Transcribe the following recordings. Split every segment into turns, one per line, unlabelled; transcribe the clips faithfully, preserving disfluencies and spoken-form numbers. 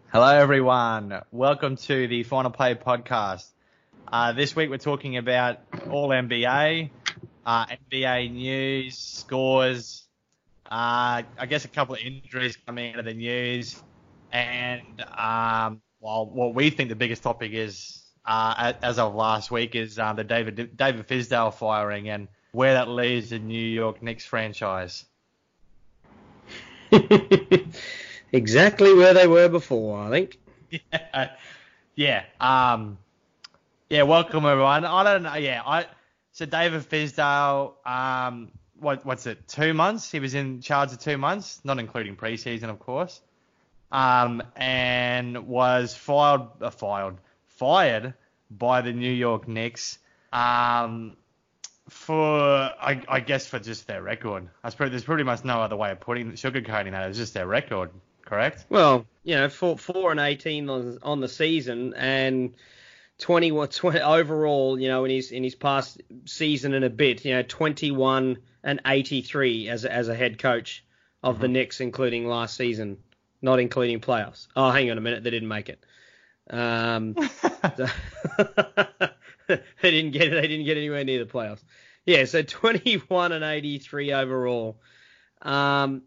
Hello, everyone. Welcome to the Final Play podcast. Uh, this week we're talking about all N B A, uh, N B A news, scores, uh, I guess a couple of injuries coming out of the news, and um, well, what we think the biggest topic is, uh, as of last week, is uh, the David David Fizdale firing and where that leaves the New York Knicks franchise.
Exactly where they were before, I think.
Yeah. Yeah. Um, yeah, welcome everyone. I don't know. Yeah, I so David Fizdale, um, what what's it? Two months. He was in charge of two months, not including preseason, of course. Um, and was fired, uh, fired, fired by the New York Knicks. Um, for I, I guess for just their record. I suppose there's pretty much no other way of putting sugarcoating that. It's just their record. Correct.
Well, you know, four, four and eighteen on, on the season, and twenty, twenty overall. You know, in his in his past season and a bit, you know, twenty-one and eighty-three as a, as a head coach of mm-hmm. the Knicks, including last season, not including playoffs. Oh, hang on a minute, they didn't make it. Um, so they didn't get they didn't get anywhere near the playoffs. Yeah, so twenty-one and eighty-three overall. Um.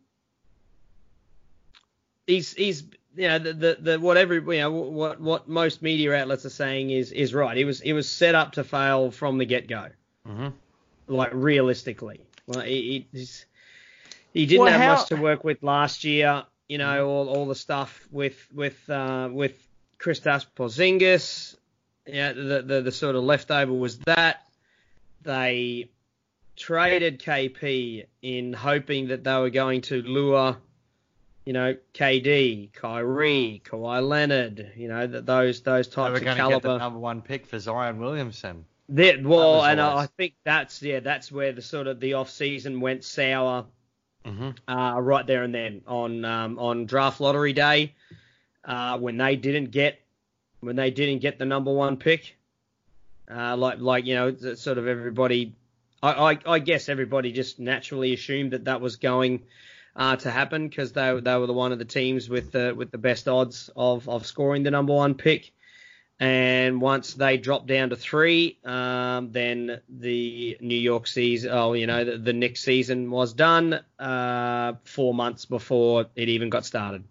He's, he's, you know, the, the, the, whatever, you know, what, what most media outlets are saying is, is right. He was, he was set up to fail from the get-go. Mm-hmm. Like, realistically. Well, he, he's, he didn't well, have how... much to work with last year, you know, all, all the stuff with, with, uh, with Kristaps Porzingis. Yeah, the, the, the sort of leftover was that. They traded K P in hoping that they were going to lure, you know, K D, Kyrie, Kawhi Leonard, you know, that those those types of caliber. They were going to get the
number one pick for Zion Williamson.
That, well, that and I, I think that's yeah, that's where the sort of the off season went sour, mm-hmm. uh, right there and then on um, on draft lottery day, uh, when they didn't get when they didn't get the number one pick, uh, like like you know, sort of everybody, I, I I guess everybody just naturally assumed that that was going Uh, to happen because they they were the one of the teams with the with the best odds of, of scoring the number one pick, and once they dropped down to three, um, then the New York season, oh you know the, the Knicks season was done uh, four months before it even got started.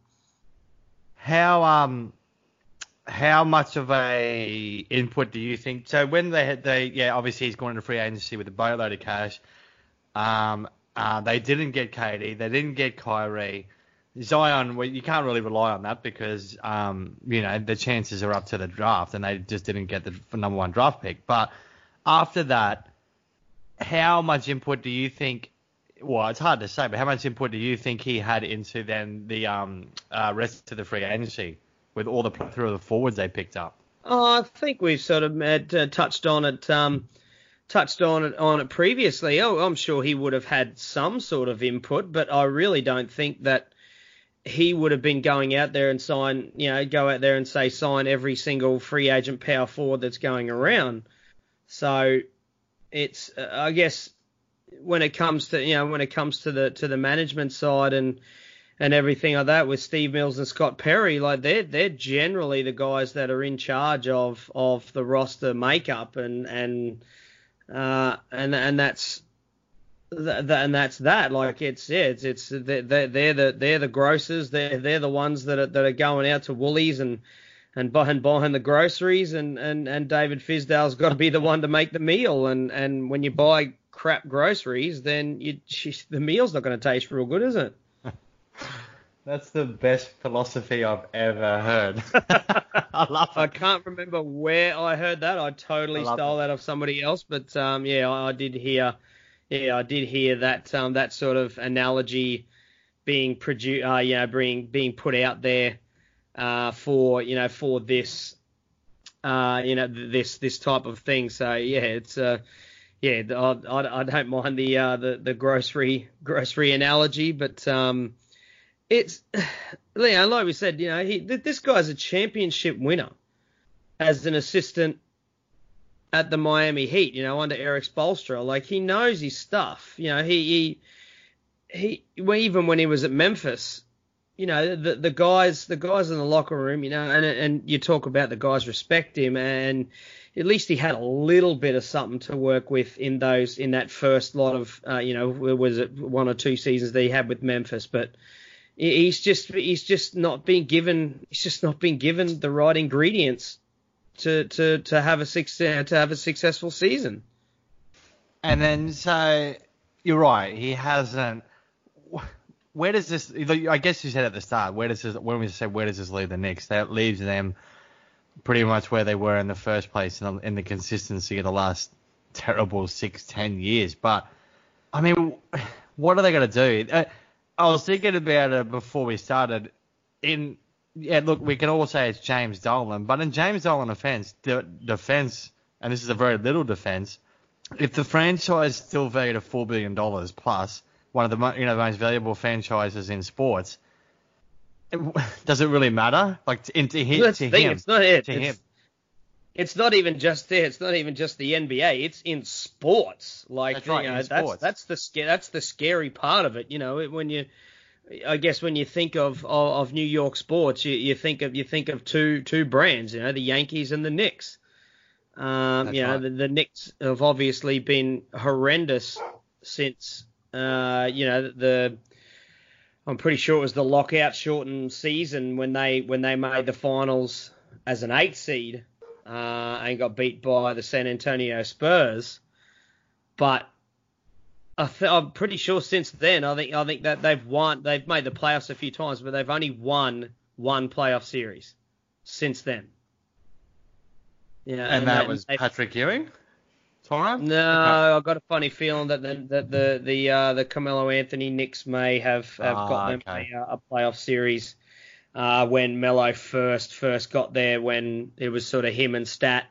How um how much of a input do you think? So when they had they yeah obviously he's gone into free agency with a boatload of cash. Um. Uh, they didn't get K D. They didn't get Kyrie. Zion, well, you can't really rely on that because, um, you know, the chances are up to the draft, and they just didn't get the number one draft pick. But after that, how much input do you think? Well, it's hard to say, but how much input do you think he had into then the um, uh, rest of the free agency with all the through the forwards they picked up?
Oh, I think we've sort of had, uh, touched on it. Um, touched on it on it previously. Oh, I'm sure he would have had some sort of input, but I really don't think that he would have been going out there and sign, you know, go out there and say sign every single free agent power forward that's going around. So it's, uh, I guess, when it comes to, you know, when it comes to the to the management side and and everything like that with Steve Mills and Scott Perry, like they're they're generally the guys that are in charge of of the roster makeup and and. Uh, and and that's th- th- and that's that. Like it's yeah, it's it's they're, they're the they're the grocers. They're they're the ones that are that are going out to Woolies and and buying buying the groceries. And, and, and David Fizdale's got to be the one to make the meal. And, and when you buy crap groceries, then you the meal's not going to taste real good, is it?
That's the best philosophy I've ever heard. I love it.
I can't remember where I heard that. I totally I stole it. that off somebody else, but um, yeah, I, I did hear, yeah, I did hear that um, that sort of analogy being produced, uh, you know, being being put out there uh, for you know for this, uh, you know, this this type of thing. So yeah, it's uh, yeah, I, I, I don't mind the uh, the the grocery grocery analogy, but um. It's, you know, like we said, you know, he, this guy's a championship winner as an assistant at the Miami Heat, you know, under Eric Spoelstra. Like, he knows his stuff. You know, he, he, he well, even when he was at Memphis, you know, the the guys the guys in the locker room, you know, and and you talk about the guys respect him, and at least he had a little bit of something to work with in those in that first lot of, uh, you know, was it one or two seasons that he had with Memphis, but he's just he's just not being given he's just not being given the right ingredients to to to have a success to have a successful season.
And then so you're right, he hasn't. Where does this? I guess you said at the start. Where does this? When we said where does this leave the Knicks? That leaves them pretty much where they were in the first place in the, in the consistency of the last terrible six, ten years. But I mean, what are they going to do? I was thinking about it before we started. In yeah, look, we can all say it's James Dolan, but in James Dolan defense, the defense, and this is a very little defense, if the franchise still valued at four billion dollars plus, one of the mo- you know the most valuable franchises in sports, it, does it really matter? Like to, to, hit,
That's
to
the thing,
him,
it's not it.
to
It's,
him.
it's not even just there. It's not even just the N B A. It's in sports. Like
That's right,
you know,
in
that's
sports.
that's the sca- that's the scary part of it. You know, when you, I guess when you think of of, of New York sports, you, you think of you think of two two brands. You know, the Yankees and the Knicks. Um,
That's
you know,
right.
the, the Knicks have obviously been horrendous since, uh, you know, the. I'm pretty sure it was the lockout shortened season when they when they made the finals as an eight seed uh, and got beat by the San Antonio Spurs. But I th- I'm pretty sure since then, I think I think that they've won. They've made the playoffs a few times, but they've only won one playoff series since then. Yeah,
And, that
they-
was
they-
Patrick Ewing time?
No, I've got a funny feeling that the that the the uh, the Carmelo Anthony Knicks may have, have
Ah,
got them
okay.
a, a playoff series uh, when Melo first first got there, when it was sort of him and Stat.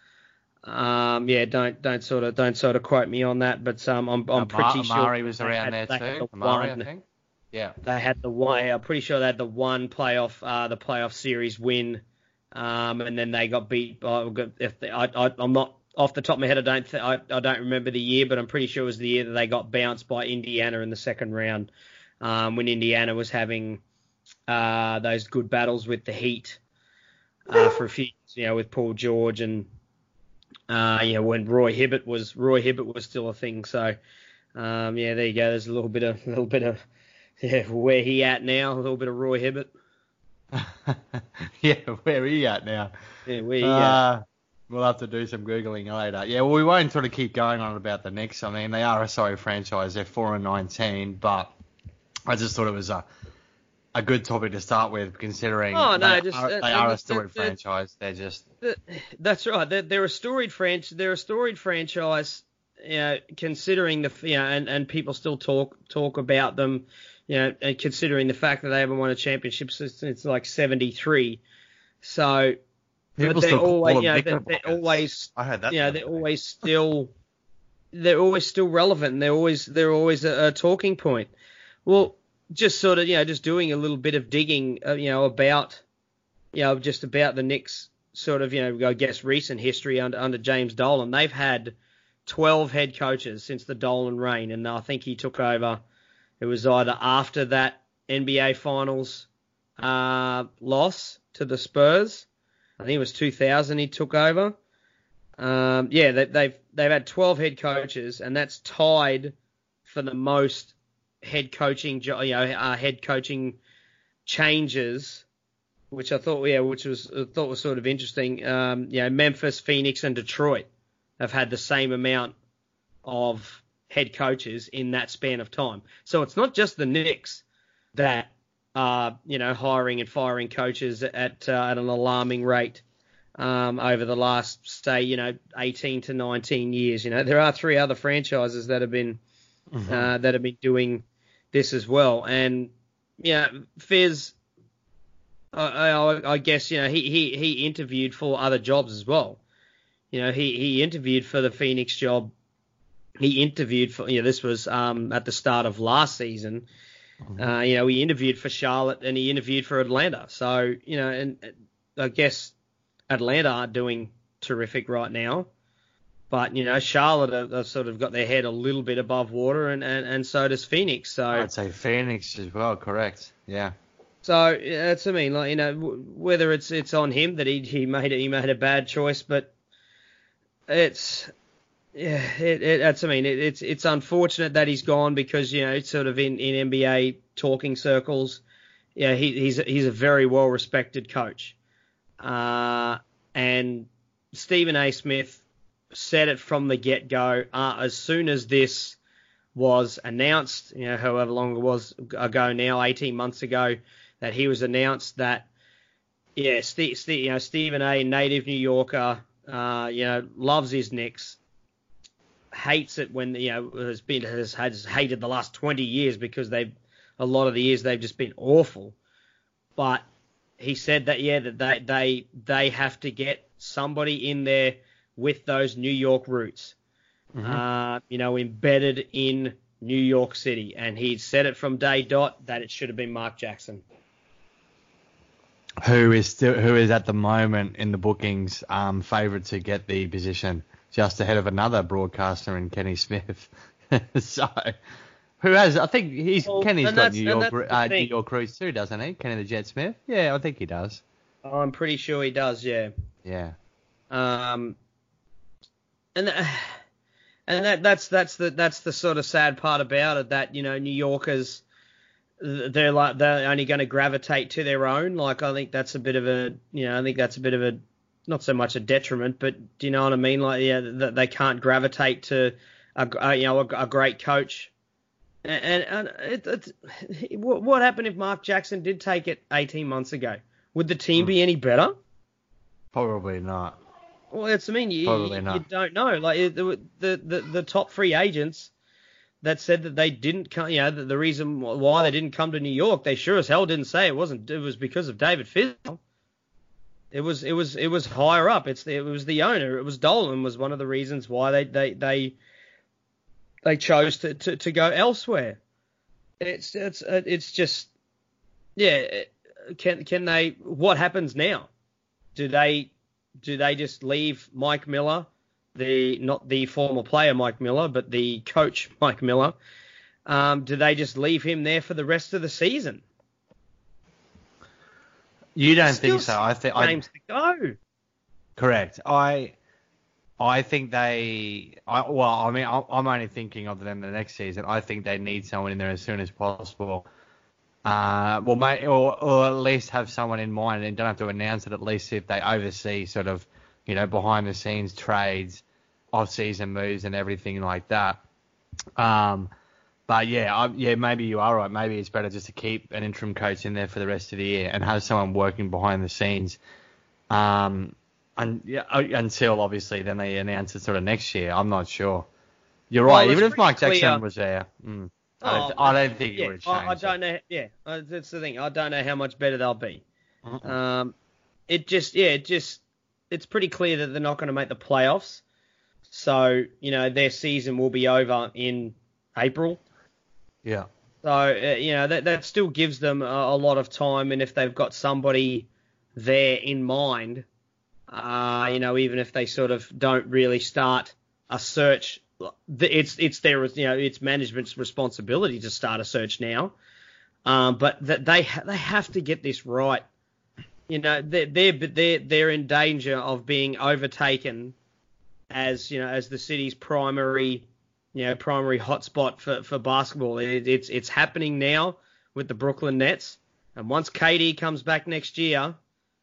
Um, yeah, don't don't sort of don't sort of quote me on that, but um, I'm I'm
Amar-
pretty sure
Amari was
they
around
had-
there
they had
too.
the
Amari,
one-
I think. Yeah.
They had the one. I'm pretty sure they had the one playoff, uh, the playoff series win, um, and then they got beat by. If they, I, I, I'm not off the top of my head, I don't, th- I, I don't remember the year, but I'm pretty sure it was the year that they got bounced by Indiana in the second round, um, when Indiana was having uh, those good battles with the Heat uh, for a few, years, you know, with Paul George and uh, you know when Roy Hibbert was Roy Hibbert was still a thing. So um, yeah, there you go. There's a little bit of a little bit of yeah, where he at now? A little bit of Roy Hibbert.
Yeah, where are you at now?
Yeah, where he at?
Uh, we'll have to do some Googling later. Yeah, well, we won't sort of keep going on about the Knicks. I mean, they are a sorry franchise. They're four and nineteen, but I just thought it was a a good topic to start with, considering
Oh, no,
they,
just,
are,
uh,
they
uh,
are a
the-
storied
the-
franchise. They're just
That's right. They're, they're a storied franchise. They're a storied franchise. You know, considering the you know, and, and people still talk talk about them. You know, and considering the fact that they haven't won a championship since, since like seventy-three. So,
people
but they're
still call
always,
them
you know, they're,
Knickerbockers.
they're always,
I heard that.
you know,
the
they're
other day.
always still, they're always still relevant. And they're always, they're always a, a talking point. Well, just sort of, you know, just doing a little bit of digging, uh, you know, about, you know, just about the Knicks, sort of, you know, I guess recent history under under James Dolan. They've had twelve head coaches since the Dolan reign, and I think he took over. It was either after that N B A Finals uh, loss to the Spurs. I think it was two thousand he took over. Um, yeah, they, they've they've had twelve head coaches, and that's tied for the most head coaching, jo- you know, uh, head coaching changes, which I thought, yeah, which was I thought was sort of interesting. Um, you know, Memphis, Phoenix, and Detroit have had the same amount of head coaches in that span of time. So it's not just the Knicks that are, you know, hiring and firing coaches at uh, at an alarming rate um, over the last, say, you know, eighteen to nineteen years. You know, there are three other franchises that have been
Mm-hmm.
uh, that have been doing this as well. And yeah, Fizz, I, I, I guess, you know, he, he, he interviewed for other jobs as well. You know, he, he interviewed for the Phoenix job. He interviewed for, you know, this was um, at the start of last season.
Mm-hmm.
Uh, you know, he interviewed for Charlotte and he interviewed for Atlanta. So, you know, and I guess Atlanta aren't doing terrific right now. But, you know, Charlotte have, have sort of got their head a little bit above water, and, and, and so does Phoenix. So
I'd say Phoenix as well, correct. Yeah.
So yeah, that's what I mean. Like, you know, w- whether it's it's on him that he he made it, he made a bad choice, but it's yeah, it, it, that's what I mean. It, it's it's unfortunate that he's gone because you know, sort of in, in N B A talking circles, yeah, he, he's he's a very well respected coach, uh, and Stephen A. Smith said it from the get go. Uh, as soon as this was announced, you know, however long it was ago now, eighteen months ago, that he was announced that, yeah, Steve, Steve, you know, Stephen A., native New Yorker, uh, you know, loves his Knicks, hates it when, you know, has been, has, has hated the last twenty years because they've, a lot of the years they've just been awful. But he said that, yeah, that they, they, they have to get somebody in there with those New York roots. Mm-hmm. Uh, you know, embedded in New York City. And he said it from day dot that it should have been Mark Jackson.
Who is still, who is at the moment in the bookings um, favourite to get the position, just ahead of another broadcaster in Kenny Smith. So, who has? I think he's well, Kenny's got New York uh, New York roots too, doesn't he? Kenny the Jet Smith. Yeah, I think he does.
I'm pretty sure he does. Yeah.
Yeah.
Um. And. Uh, And that, that's that's the that's the sort of sad part about it, that, you know, New Yorkers, they're like they're only going to gravitate to their own. Like, I think that's a bit of a, you know, I think that's a bit of a, not so much a detriment, but do you know what I mean? Like, yeah, that they can't gravitate to a, a you know a, a great coach. And, and it, it, what happened if Mark Jackson did take it eighteen months ago? Would the team be any better?
Probably not.
Well, that's I mean, you, you, you don't know. Like the, the the the top free agents that said that they didn't come, you know, the, the reason why they didn't come to New York, they sure as hell didn't say it wasn't. It was because of David Fizdale. It was it was it was higher up. It's the, it was the owner. It was Dolan was one of the reasons why they they they they chose to, to, to go elsewhere. It's it's it's just yeah. Can can they? What happens now? Do they? Do they just leave Mike Miller, the not the former player Mike Miller, but the coach Mike Miller? Um, do they just leave him there for the rest of the season?
You don't think so? I think
games to go.
Correct. I I think they. I, well, I mean, I'm only thinking of them the next season. I think they need someone in there as soon as possible. Uh, well, may, or, or at least have someone in mind, and don't have to announce it. At least if they oversee sort of, you know, behind the scenes trades, off-season moves, and everything like that. Um, but yeah, I, yeah, maybe you are right. Maybe it's better just to keep an interim coach in there for the rest of the year and have someone working behind the scenes. Um, and yeah, until obviously then they announce it sort of next year. I'm not sure. You're right. Well, even if Mike Jackson clear. was there. Mm. I don't, oh, I don't think
yeah,
it would change.
I, I don't know. Yeah, that's the thing. I don't know how much better they'll be. Uh-uh. Um, it just, yeah, it just, it's pretty clear that they're not going to make the playoffs. So, you know, their season will be over in April.
Yeah.
So, uh, you know, that that still gives them a, a lot of time. And if they've got somebody there in mind, uh, you know, even if they sort of don't really start a search. It's it's their you know it's management's responsibility to start a search now, um, but that they ha- they have to get this right. You know they're they're they're they're in danger of being overtaken as you know as the city's primary you know primary hotspot for, for basketball. It, it's it's happening now with the Brooklyn Nets, and once K D comes back next year,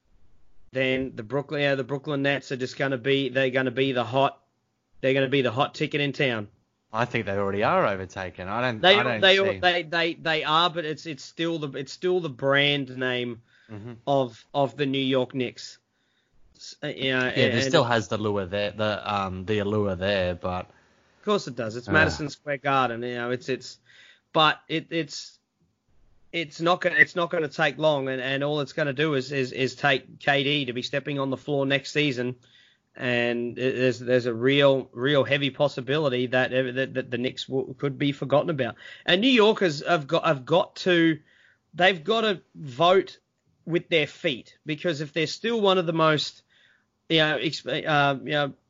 then the Brooklyn you know, the Brooklyn Nets are just going to be they're going to be the hot. They're going to be the hot ticket in town.
I think they already are overtaken. I don't.
They
I don't
they,
see...
they they they are, but it's it's still the it's still the brand name mm-hmm. of of the New York Knicks. Uh, you know,
yeah, it still has the lure there, the um the allure there, but
of course it does. It's uh. Madison Square Garden. You know, it's it's, but it it's it's not going it's not going to take long, and, and all it's going to do is, is is take K D to be stepping on the floor next season. And there's there's a real real heavy possibility that that, that the Knicks w- could be forgotten about. And New Yorkers have got have got to they've got to vote with their feet, because if they're still one of the most you know exp- uh, you know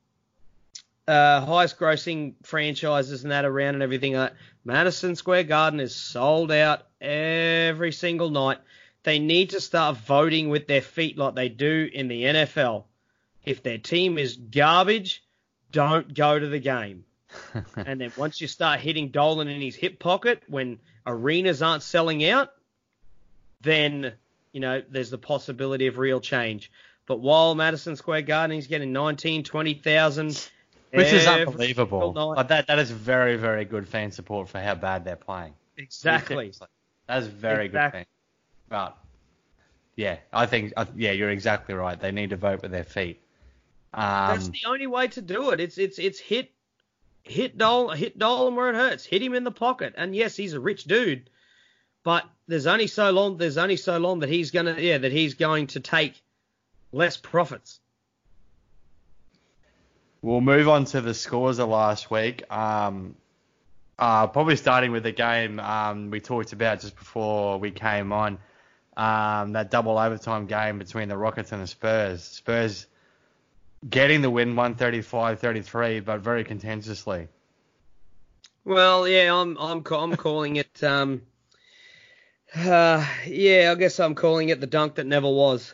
uh, highest grossing franchises and that around and everything, uh, Madison Square Garden is sold out every single night. they need to start voting with their feet like they do in the N F L. If their team is garbage, don't go to the game. And then once you start hitting Dolan in his hip pocket when arenas aren't selling out, then, you know, there's the possibility of real change. But while Madison Square Garden is getting nineteen, twenty thousand,
which is unbelievable. But that that is very, very good fan support for how bad they're playing.
Exactly.
That's very exactly. good fan. But yeah, I think yeah, you're exactly right. They need to vote with their feet. Um,
That's the only way to do it. It's it's it's hit hit Dolan hit Dolan where it hurts. Hit him in the pocket. And yes, he's a rich dude, but there's only so long there's only so long that he's gonna yeah that he's going to take less profits.
We'll move on to the scores of last week. Um, uh, probably starting with the game um, we talked about just before we came on. Um, that double overtime game between the Rockets and the Spurs. Spurs getting the win one thirty-five thirty-three, but very contentiously.
Well, yeah, I'm I'm I'm calling it. Um, uh, yeah, I guess I'm calling it the dunk that never was.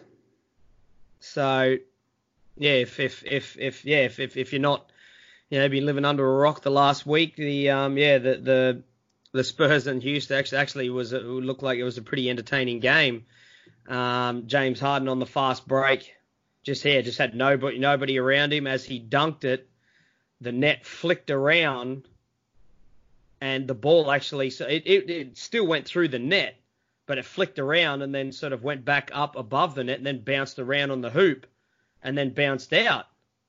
So, yeah, if if if if yeah if if, if you're not, you know, been living under a rock the last week, the um yeah the the the Spurs and Houston actually actually was it looked like it was a pretty entertaining game. Um, James Harden on the fast break, just here, just had nobody nobody around him as he dunked it. The net flicked around, and the ball actually so it, it, it still went through the net, but it flicked around and then sort of went back up above the net and then bounced around on the hoop and then bounced out.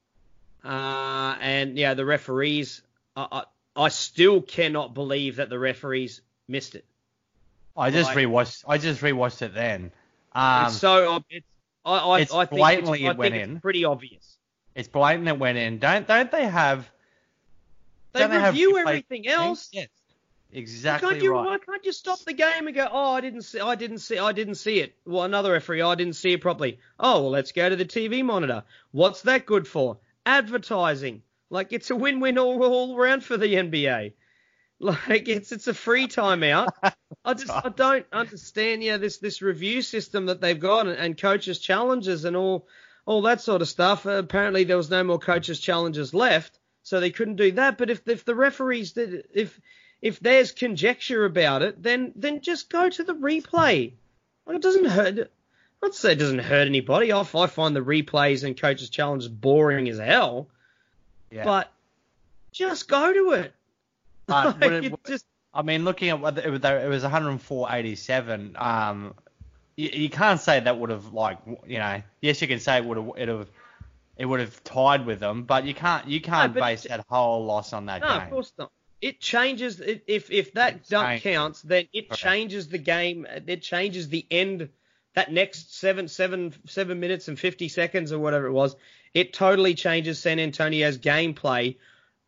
Uh, and yeah, the referees, I, I, I still cannot believe that the referees missed it.
I just like, rewatched. I just rewatched it then. Um,
it's so it's. I, I,
it's
I think
blatantly
it's, I
it went
think
in.
It's pretty obvious.
It's blatant it went in. Don't don't they have?
They
don't
review
they have
everything else.
Yes, exactly
why can't you,
right.
Why can't you stop the game and go? Oh, I didn't see. I didn't see. I didn't see it. Well, another referee. Oh, I didn't see it properly. Oh, well, let's go to the T V monitor. What's that good for? Advertising. Like it's a win-win all all around for the N B A. Like it's it's a free timeout. I just I don't understand yeah this this review system that they've got and, and coaches challenges and all all that sort of stuff. Uh, apparently there was no more coaches challenges left, so they couldn't do that. But if if the referees did if if there's conjecture about it, then then just go to the replay. Like it doesn't hurt. Not to say it doesn't hurt anybody. I, I find the replays and coaches challenges boring as hell. Yeah. But just go to it.
Uh,
like
it, it just, I mean, looking at what it was, it was one oh four eighty-seven. Um, you, you can't say that would have like you know. Yes, you can say it would have it have it would have tied with them, but you can't you can't no, base that whole loss on that
no,
game.
No, of course not. It changes it, if if that it dunk changes. counts, then it okay. changes the game. It changes the end. That next seven seven seven minutes and fifty seconds or whatever it was, it totally changes San Antonio's gameplay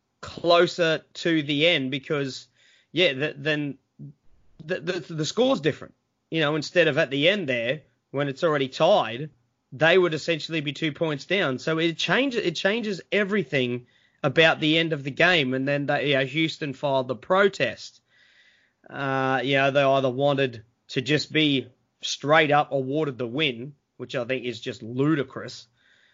closer to the end because, yeah, the, then the, the the score's different. You know, instead of at the end there when it's already tied, they would essentially be two points down. So it changes it changes everything about the end of the game. And then they, you know, Houston filed the protest. Uh, you know, they either wanted to just be straight up awarded the win, which I think is just ludicrous,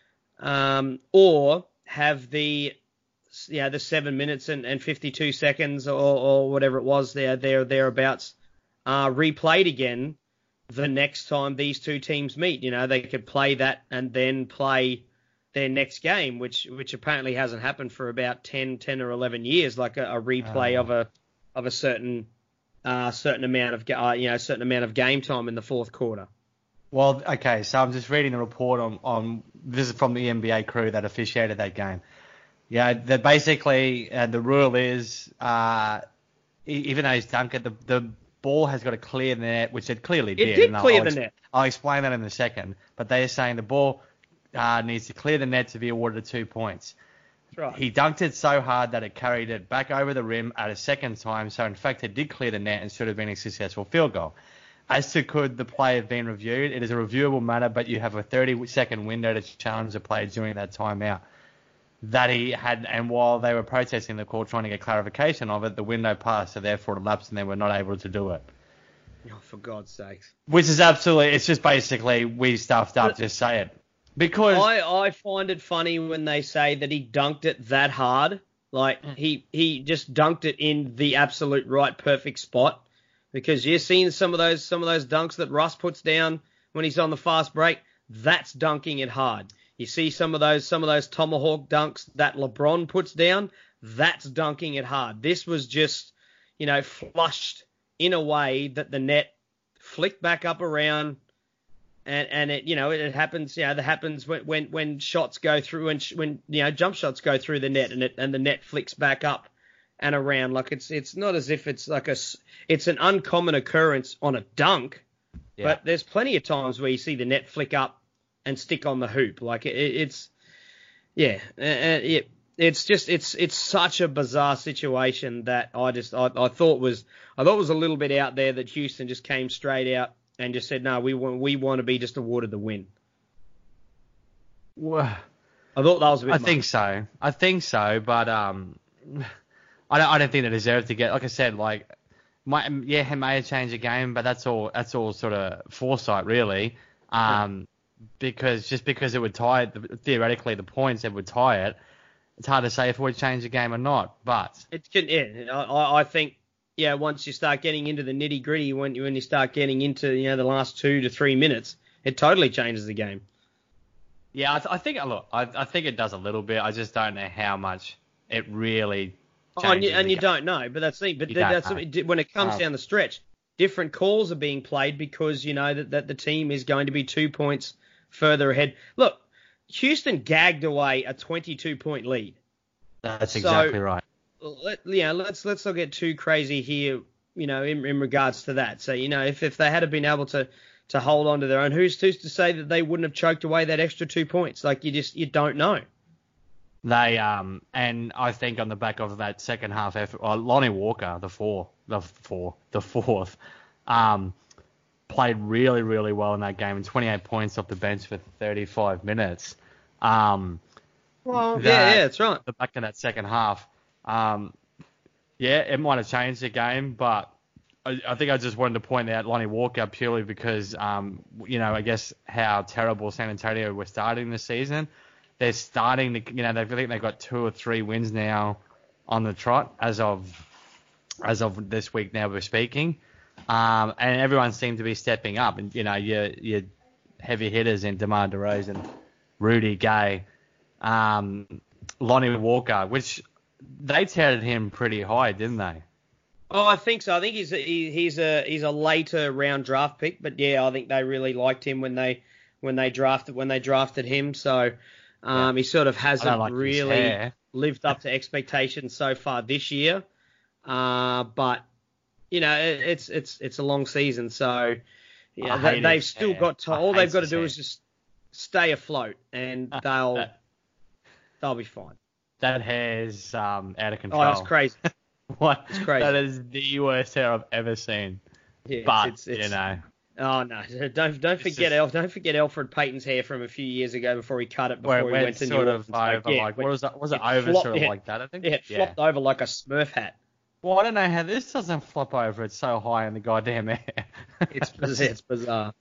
um, or have the yeah the seven minutes and, and fifty-two seconds or, or whatever it was there there thereabouts uh, replayed again the next time these two teams meet. You know, they could play that and then play their next game, which which apparently hasn't happened for about ten, ten or eleven years, like a, a replay oh. of a of a certain uh, certain amount of uh, you know certain amount of game time in the fourth quarter.
Well, okay, so I'm just reading the report on, on this is from the N B A crew that officiated that game. Yeah, that basically uh, the rule is uh, even though he's dunked it, the the ball has got to clear the net, which it clearly
it
did.
It did clear
I'll,
the
I'll,
net.
I'll explain that in a second. But they are saying the ball uh, needs to clear the net to be awarded two points.
That's right.
He dunked it so hard that it carried it back over the rim at a second time. So in fact, it did clear the net and should have been a successful field goal. As to could the play have been reviewed, it is a reviewable matter, but you have a thirty-second window to challenge the play during that timeout that he had. And while they were protesting the call, trying to get clarification of it, the window passed, so therefore it elapsed, and they were not able to do it.
Oh, for God's sakes.
Which is absolutely, it's just basically we stuffed up, just say it. Because
I, I find it funny when they say that he dunked it that hard. Like, he, he just dunked it in the absolute right, perfect spot. Because you're seeing some of those some of those dunks that Russ puts down when he's on the fast break. That's dunking it hard. You see some of those some of those tomahawk dunks that LeBron puts down. That's dunking it hard. This was just, you know, flushed in a way that the net flicked back up around. And, and it, you know, it, it happens, you know, that happens when, when, when shots go through and when, you know, jump shots go through the net and it, and the net flicks back up and around. Like it's, it's not as if it's like a, it's an uncommon occurrence on a dunk, yeah. But there's plenty of times where you see the net flick up and stick on the hoop. Like it, it's, yeah, uh, it, it's just, it's, it's such a bizarre situation that I just, I, I thought was, I thought was a little bit out there that Houston just came straight out and just said, no, we want we want to be just awarded the win.
Well,
I thought that was a bit
I
much.
think so. I think so, but um, I don't. I don't think they deserve to get. Like I said, like, my, yeah, he may have changed the game, but that's all. That's all sort of foresight, really. Um, yeah. Because just because it would tie it, theoretically the points it would tie it. It's hard to say if it would change the game or not. But
it can. Yeah, I, I think. Yeah, once you start getting into the nitty gritty, when you when you start getting into you know the last two to three minutes, it totally changes the game.
Yeah, I, th- I think look, I, I think it does a little bit. I just don't know how much it really changes.
Oh, and you, and you
game.
don't know, but that's the thing. But
You
th-
don't
that's
know.
when it comes
Oh.
down the stretch, different calls are being played because you know that, that the team is going to be two points further ahead. Look, Houston gagged away a twenty-two point lead.
That's
So-
exactly right.
Let, yeah, let's let's not get too crazy here, you know, in, in regards to that. So, you know, if, if they had been able to, to hold on to their own, who's who's to say that they wouldn't have choked away that extra two points? Like you just you don't know.
They um and I think on the back of that second half effort, well, Lonnie Walker, the four, the four, the fourth, um, played really really well in that game and twenty-eight points off the bench for thirty-five minutes. Um,
Well,
that-
yeah, yeah, that's right.
the back of that second half. Um, yeah, it might have changed the game, but I, I think I just wanted to point out Lonnie Walker purely because, um, you know, I guess how terrible San Antonio were starting this season. They're starting to, you know, they I think they've got two or three wins now on the trot as of as of this week. Now we're speaking, um, and everyone seemed to be stepping up. And you know, your your heavy hitters in DeMar DeRozan, Rudy Gay, um, Lonnie Walker, which they touted him pretty high, didn't they?
Oh, I think so. I think he's a, he, he's a he's a later round draft pick, but yeah, I think they really liked him when they when they drafted when they drafted him. So um,
Yeah.
he sort of hasn't
like his
really
hair.
lived up to expectations so far this year. Uh, but you know, it, it's it's it's a long season, so yeah,
I
they,
hate
they've
his
still
hair.
got to,
I
all
hate
they've got to
his
do
hair.
is just stay afloat, and they'll
That,
they'll be fine.
that hair's um, out of
Oh,
control.
that's crazy.
What?
It's crazy.
That is the worst hair I've ever seen.
Yeah, it's-
But
it's, it's,
you know,
Oh no! Don't don't
It's
forget
just-
El, don't forget Alfred Payton's hair from a few years ago before he cut it before
where it
he
went
went to New
sort
Orleans.
of over,
yeah,
like
when-
what was that? Was it
it
over
flopped-
sort of
yeah.
like that? I think.
yeah, it flopped over like a Smurf hat.
Well, I don't know how this doesn't flop over. It's so high in the goddamn air.
It's bizarre. It's bizarre.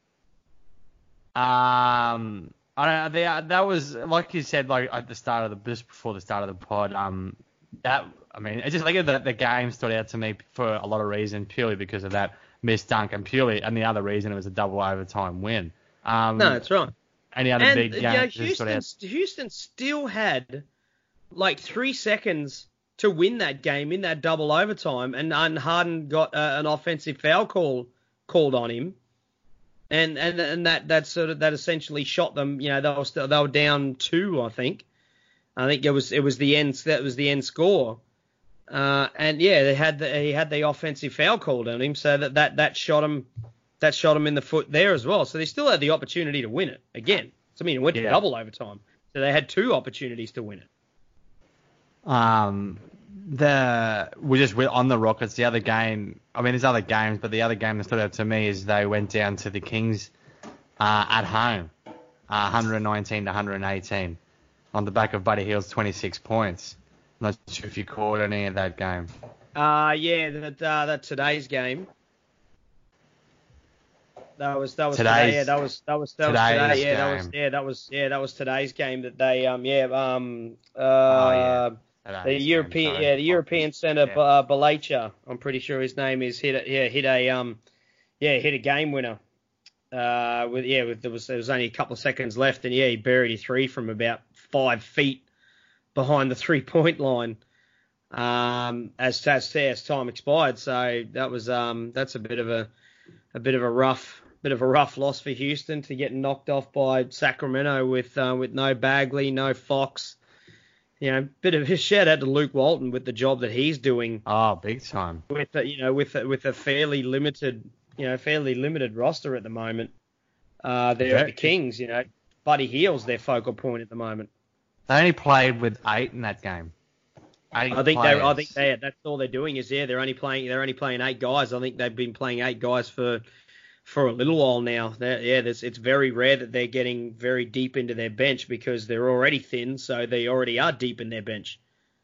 Um, I don't know. The, that was like you said, like at the start of the just before the start of the pod. Um, that I mean, it's just like the the game stood out to me for a lot of reasons, purely because of that missed dunk, and purely and the other reason it was a double overtime win. Um,
No, that's right.
any other
And
big
you know,
games just stood
Houston
out.
Houston still had like three seconds to win that game in that double overtime, and, and Harden got uh, an offensive foul call called on him. And, and and that that sort of that essentially shot them. You know, they were still, they were down two, I think. I think it was it was the end that was the end score. Uh, and yeah, they had the, he had the offensive foul called on him, so that, that that shot him that shot him in the foot there as well. So they still had the opportunity to win it again. So I mean, it went to
Yeah.
double overtime. So they had two opportunities to win it.
Um, the we just went on the Rockets. The other game, I mean, there's other games, but the other game that stood out to me is they went down to the Kings uh, at home, uh, one nineteen to one eighteen, on the back of Buddy Hield's twenty-six points. Not sure if you caught any of that game.
Uh yeah, that uh, that today's game. That was that was
Today's,
today. Yeah, that was that was that was
today's
today. Yeah, that was
game.
yeah that was yeah that was today's game that they um yeah um uh
Oh, yeah.
the
Today's
European
game,
yeah the European centre
yeah.
uh, Balacha, I'm pretty sure his name is, hit a, yeah hit a um yeah hit a game winner. Uh, with yeah, with there was there was only a couple of seconds left, and yeah, he buried a three from about five feet behind the three point line. Um, as as as time expired, so that was um that's a bit of a a bit of a rough bit of a rough loss for Houston to get knocked off by Sacramento with uh, with no Bagley, no Fox. You know, bit of a shout out to Luke Walton with the job that he's doing.
Oh, big time.
With a, you know with a, with a fairly limited you know fairly limited roster at the moment. Uh, they're
Yeah.
the Kings. You know, Buddy Hield's their focal point at the moment.
They only played with eight in that game. Eight
I think they I
players.
think they that's all they're doing is yeah they're only playing they're only playing eight guys. I think they've been playing eight guys for for a little while now. They're, yeah, there's, it's very rare that they're getting very deep into their bench because they're already thin, so they already are deep in their bench.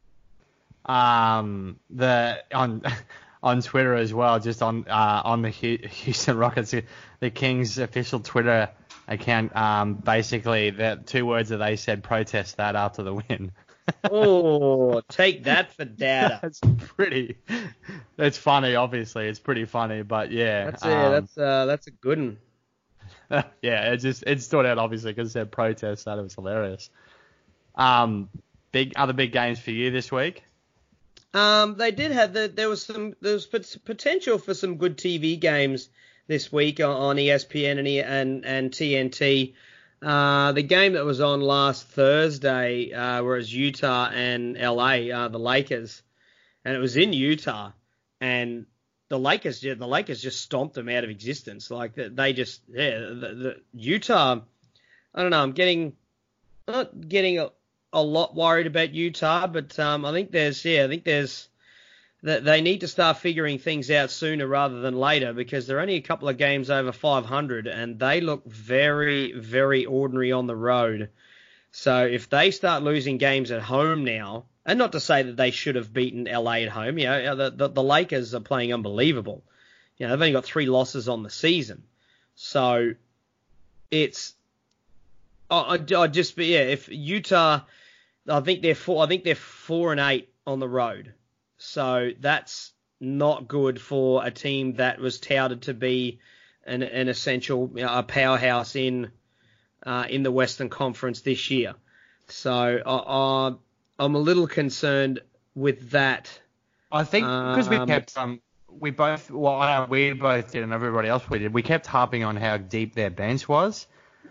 Um, the on on Twitter as well, just on uh, on the Houston Rockets, the Kings official Twitter account. Um, basically, the two words that they said: protest that after the win.
Oh, take that for data.
That's pretty. That's funny. Obviously, it's pretty funny, but yeah.
That's yeah,
um,
that's uh, that's a good one.
yeah, it just it stood out obviously because it said protest. That it was hilarious. Um, big other big games for you this week.
Um, they did have the there was some there was pot- potential for some good T V games this week on, on E S P N and E- and and T N T. Uh, the game that was on last Thursday, uh, was Utah and L A, uh, the Lakers, and it was in Utah, and the Lakers, the Lakers just stomped them out of existence. Like they just, yeah, the, the Utah. I don't know. I'm getting, not getting a, a lot worried about Utah, but um, I think there's, yeah, I think there's. That they need to start figuring things out sooner rather than later because they're only a couple of games over five hundred and they look very, very ordinary on the road. So if they start losing games at home now, and not to say that they should have beaten L A at home, you know, the, the, the Lakers are playing unbelievable. You know, they've only got three losses on the season. So it's, I, I, I just, yeah, if Utah, I think they're four, I think they're four and eight on the road. So that's not good for a team that was touted to be an, an essential, you know, a powerhouse in uh, in the Western Conference this year. So I, I, I'm a little concerned with that.
I think because we
Um,
kept um we both well I know we both did and everybody else we did we kept harping on how deep their bench was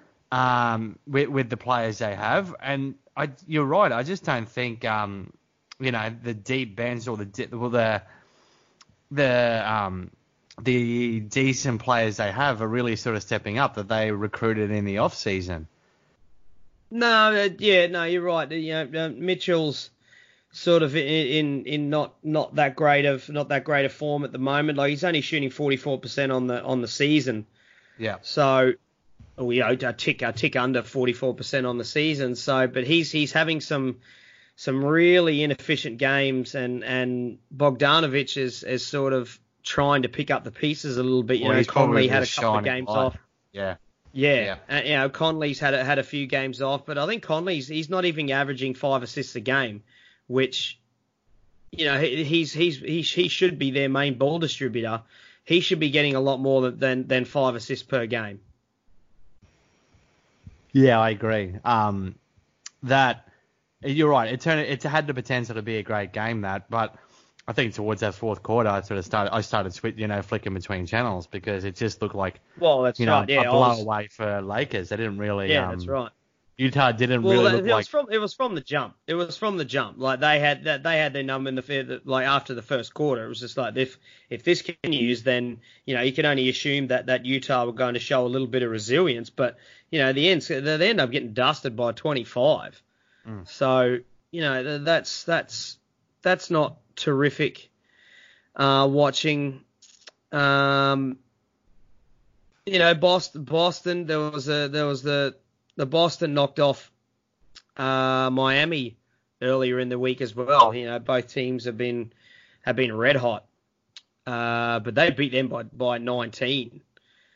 um with with the players they have and I you're right I just don't think um. You know, the deep bench or the well, the the um the decent players they have are really sort of stepping up that they recruited in the off season.
No, uh, yeah, no, you're right. You know, uh, Mitchell's sort of in, in in not not that great of not that great of form at the moment. Like he's only shooting forty-four percent on the on the season.
Yeah.
So we oh, a tick a tick under forty-four percent on the season. So, but he's he's having some. some really inefficient games, and, and Bogdanovic is, is sort of trying to pick up the pieces a little bit. You
Well,
know,
he's probably
Conley had a
just
couple of
shining
games
light.
off.
Yeah.
Yeah,
Yeah.
And, you know, Conley's had a, had a few games off, but I think Conley's he's not even averaging five assists a game, which, you know, he, he's he's he, he should be their main ball distributor. He should be getting a lot more than than, than five assists per game.
Yeah, I agree. Um, that you're right. It turned it had the potential to be a great game, that, but I think towards that fourth quarter, I sort of started I started switch, you know, flicking between channels because it just looked like
Well, that's
you know
right. Yeah,
a
I
blow
was-
away for Lakers. They didn't really.
yeah,
um,
that's right.
Utah didn't
Well,
really
it
look
was
like.
from it was from the jump. It was from the jump. Like they had that they had their number in the fair, like after the first quarter. It was just like if if this continues, then you know you can only assume that, that Utah were going to show a little bit of resilience. But you know the end they end up getting dusted by twenty-five.
Mm.
So you know that's that's that's not terrific. Uh, watching, um, you know Boston Boston there was a there was the The Boston knocked off uh, Miami earlier in the week as well. You know, both teams have been have been red hot, uh, but they beat them by by nineteen.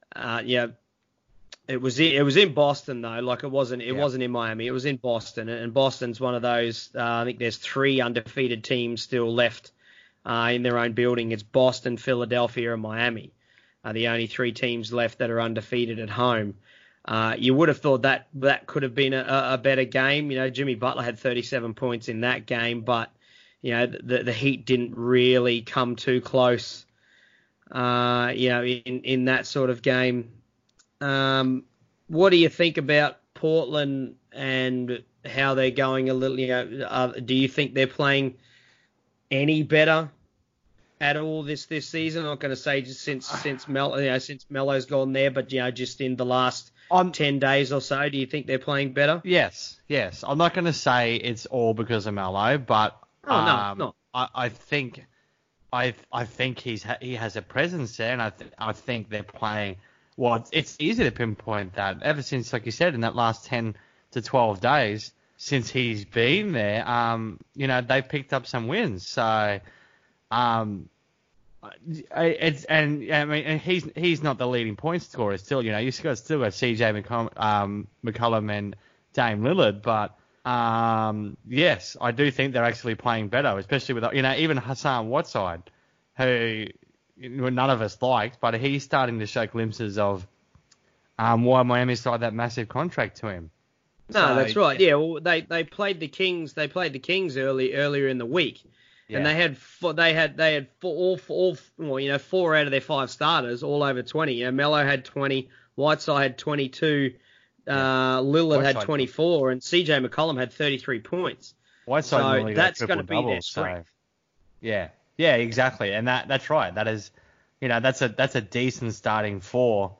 Uh, yeah, it was it was in Boston though. Like it wasn't it
Yeah.
wasn't in Miami. It was in Boston, and Boston's one of those. Uh, I think there's three undefeated teams still left uh, in their own building. It's Boston, Philadelphia, and Miami. Are the only three teams left that are undefeated at home. Uh, you would have thought that that could have been a, a better game. You know, Jimmy Butler had thirty-seven points in that game, but you know the the Heat didn't really come too close. Uh, you know, in in that sort of game. Um, what do you think about Portland and how they're going? A little, you know, uh, do you think they're playing any better at all this this season? I'm not going to say just since since Mel, you know, since Melo's gone there, but you know, just in the last
I'm,
ten days or so, do you think they're playing better?
Yes, yes. I'm not going to say it's all because of Melo, but
Oh
um,
no, no.
I, I think I I think he's ha- he has a presence there, and I th- I think they're playing. Well, it's, it's easy to pinpoint that. Ever since, like you said, in that last ten to twelve days since he's been there, um, you know, they've picked up some wins. So, um, I- it's and I mean, and he's he's not the leading point scorer still. You know, you still got still got C J McCollum, um, McCollum and Dame Lillard, but um, yes, I do think they're actually playing better, especially with you know even Hassan Whiteside, who none of us liked, but he's starting to show glimpses of um, why Miami signed that massive contract to him.
No,
So,
that's right. Yeah, well, they, they played the Kings. They played the Kings early earlier in the week,
Yeah.
and they had four, they had they had four, all all well, you know four out of their five starters all over twenty. You know, Melo had twenty, Whiteside had twenty-two, uh, Lillard
Whiteside-
had twenty-four, and C J McCollum had thirty-three points.
Whiteside
So
normally got
that's gonna
triple
be their
doubles,
strength.
So, yeah, yeah, exactly, and that that's right. That is, you know, that's a that's a decent starting four.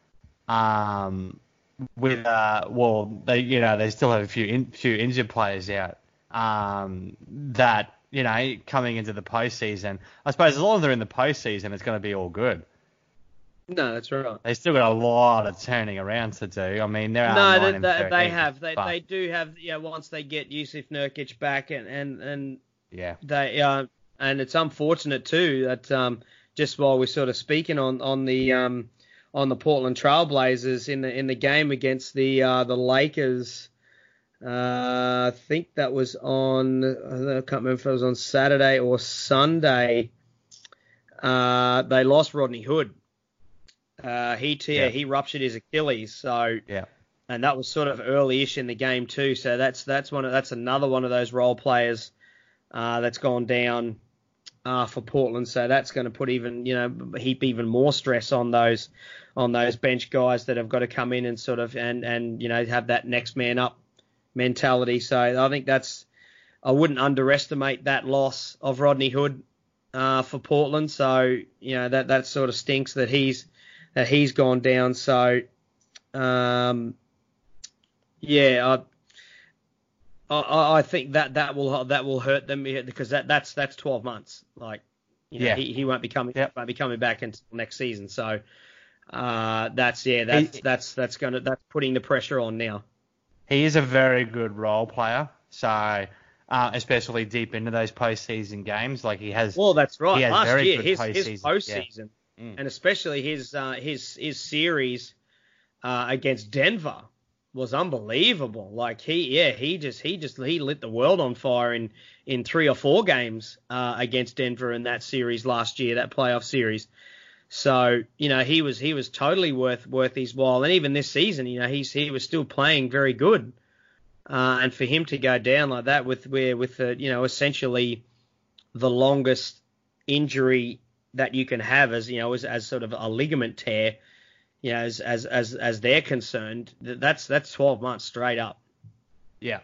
Um, with uh, well, they you know they still have a few in, few injured players out. Um, that you know coming into the postseason, I suppose as long as they're in the postseason, it's going to be all good.
No, that's right.
They still got a lot of turning around to do. I mean, they're out
No,
nine
they,
and
they, they
thirteen,
have. They
but,
they do have. Yeah, once they get Yusuf Nurkic back, and and and
yeah,
they uh, and it's unfortunate too that um, just while we're sort of speaking on on the um, on the Portland Trailblazers in the in the game against the uh, the Lakers, uh, I think that was on. I can't remember if it was on Saturday or Sunday. Uh, they lost Rodney Hood. Uh, he t-
Yeah.
he ruptured his Achilles, so
yeah,
and that was sort of early-ish in the game too. So that's that's one of, that's another one of those role players uh, that's gone down uh, for Portland. So that's going to put even you know heap even more stress on those on those bench guys that have got to come in and sort of and and you know have that next man up mentality. So I think that's I wouldn't underestimate that loss of Rodney Hood uh, for Portland. So you know that that sort of stinks that he's that he's gone down. So. Um, Yeah, I, I I think that, that will that will hurt them because that, that's that's twelve months. Like, you know,
Yeah.
he, he won't be coming
Yep.
won't be coming back until next season. So uh, that's yeah that's
He-
that's that's gonna that's putting the pressure on now.
he is a very good role player. So, uh, especially deep into those postseason games, like he has.
Well, that's right.
He has
Last
very
year
good
his
postseason,
his
yeah.
postseason
Mm.
and especially his uh, his his series uh, against Denver was unbelievable. Like he, yeah, he just, he just, he lit the world on fire in, in three or four games uh, against Denver in that series last year, that playoff series. So, you know, he was, he was totally worth, worth his while. And even this season, you know, he's, he was still playing very good. Uh, and for him to go down like that with, where, with the, you know, essentially the longest injury that you can have as, you know, as, as sort of a ligament tear, you know, as as as as they're concerned, that's that's twelve months straight up.
Yeah.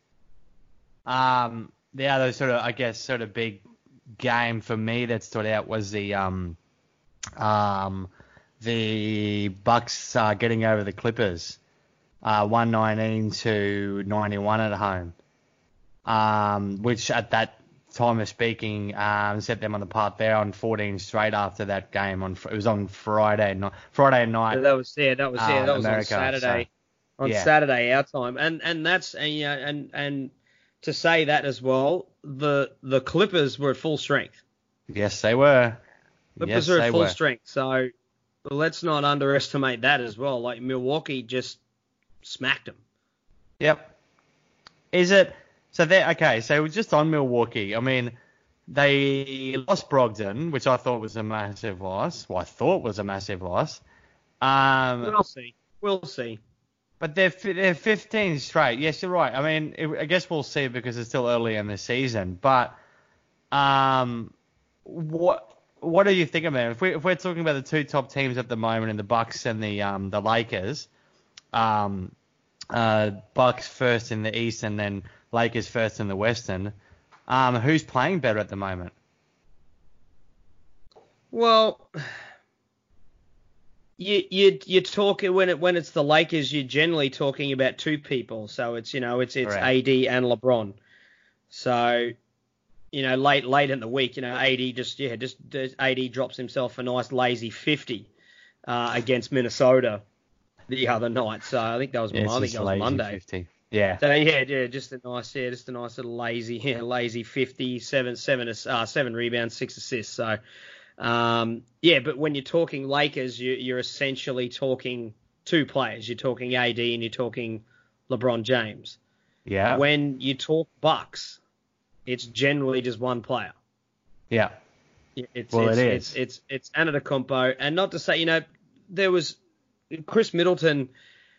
Um, the other sort of, I guess, sort of big game for me that stood out was the um, um, the Bucks uh, getting over the Clippers, uh, one nineteen to ninety-one at home, um, which at that time of speaking um, set them on the path there on fourteen straight after that game. On it was on Friday night. Friday night.
That was yeah, that was yeah,
uh,
that was
America,
on Saturday.
so,
on
yeah.
Saturday our time, and and that's and yeah, and and to say that as well, the the Clippers were at full strength.
Yes, they were.
Clippers
yes,
are at
they
full
were.
strength. So let's not underestimate that as well. Like Milwaukee just smacked them.
Yep. Is it so? They okay. So just on Milwaukee. I mean, they lost Brogdon, which I thought was a massive loss. Well, I thought was a massive loss. Um,
we'll see. We'll see.
But they're they're fifteen straight. Yes, you're right. I mean, it, I guess we'll see because it's still early in the season. But um, what what do you think of it? If we if we're talking about the two top teams at the moment, in the Bucks and the um the Lakers, um, uh, Bucks first in the East and then Lakers first in the Western. Um, who's playing better at the moment?
Well. You you you're talking when it when it's the Lakers, you're generally talking about two people. So it's you know it's it's
Correct.
A D and LeBron. So you know late late in the week, you know A D just yeah just A D drops himself a nice lazy fifty uh, against Minnesota the other night. So I think that was
Yeah,
I think that was Monday.
fifty. Yeah.
So yeah yeah just a nice yeah just a nice little lazy yeah lazy fifty seven seven uh, seven rebounds six assists. So. Um, yeah, but when you're talking Lakers, you, you're essentially talking two players. You're talking A D and you're talking LeBron James.
Yeah.
When you talk Bucks, it's generally just one player.
Yeah.
It's,
well,
it's,
it
it's,
is.
It's it's Antetokounmpo, and not to say you know there was Chris Middleton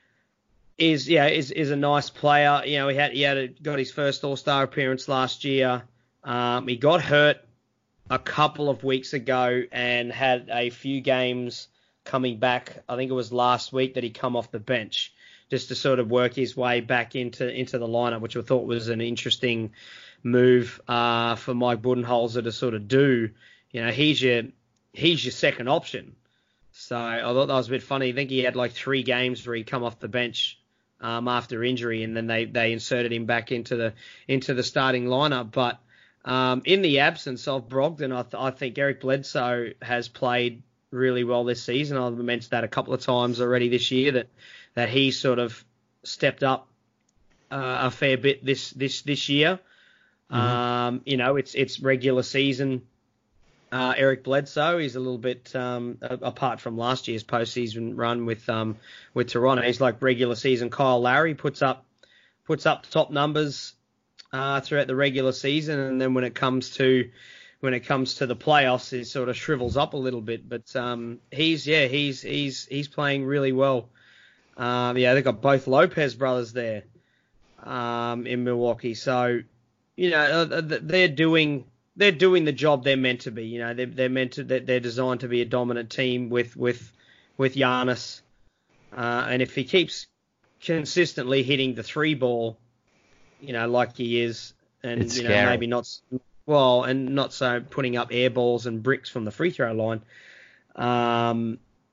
is yeah is is a nice player. You know he had he had a, got his first All Star appearance last year. Um, he got hurt a couple of weeks ago and had a few games coming back. I think it was last week that he come off the bench just to sort of work his way back into into the lineup, which I thought was an interesting move uh, for Mike Budenholzer to sort of do. You know, he's your he's your second option. So I thought that was a bit funny. I think he had like three games where he come off the bench um, after injury, and then they, they inserted him back into the into the starting lineup. But Um, in the absence of Brogdon, I, th- I think Eric Bledsoe has played really well this season. I've mentioned that a couple of times already this year that that he sort of stepped up uh, a fair bit this this this year. Mm-hmm. Um, you know, it's it's regular season. Uh, Eric Bledsoe is a little bit um, apart from last year's postseason run with um, with Toronto. He's like regular season Kyle Lowry, puts up puts up top numbers Uh, throughout the regular season, and then when it comes to when it comes to the playoffs, it sort of shrivels up a little bit. But um, he's yeah, he's he's he's playing really well. Um, yeah, they've got both Lopez brothers there um, in Milwaukee, so you know they're doing they're doing the job they're meant to be. You know, they're they're meant to they're designed to be a dominant team with with with Giannis, uh, and if he keeps consistently hitting the three ball, you know, like he is, and
it's
you know,
scary.
maybe not well, and not so putting up air balls and bricks from the free throw line. Um,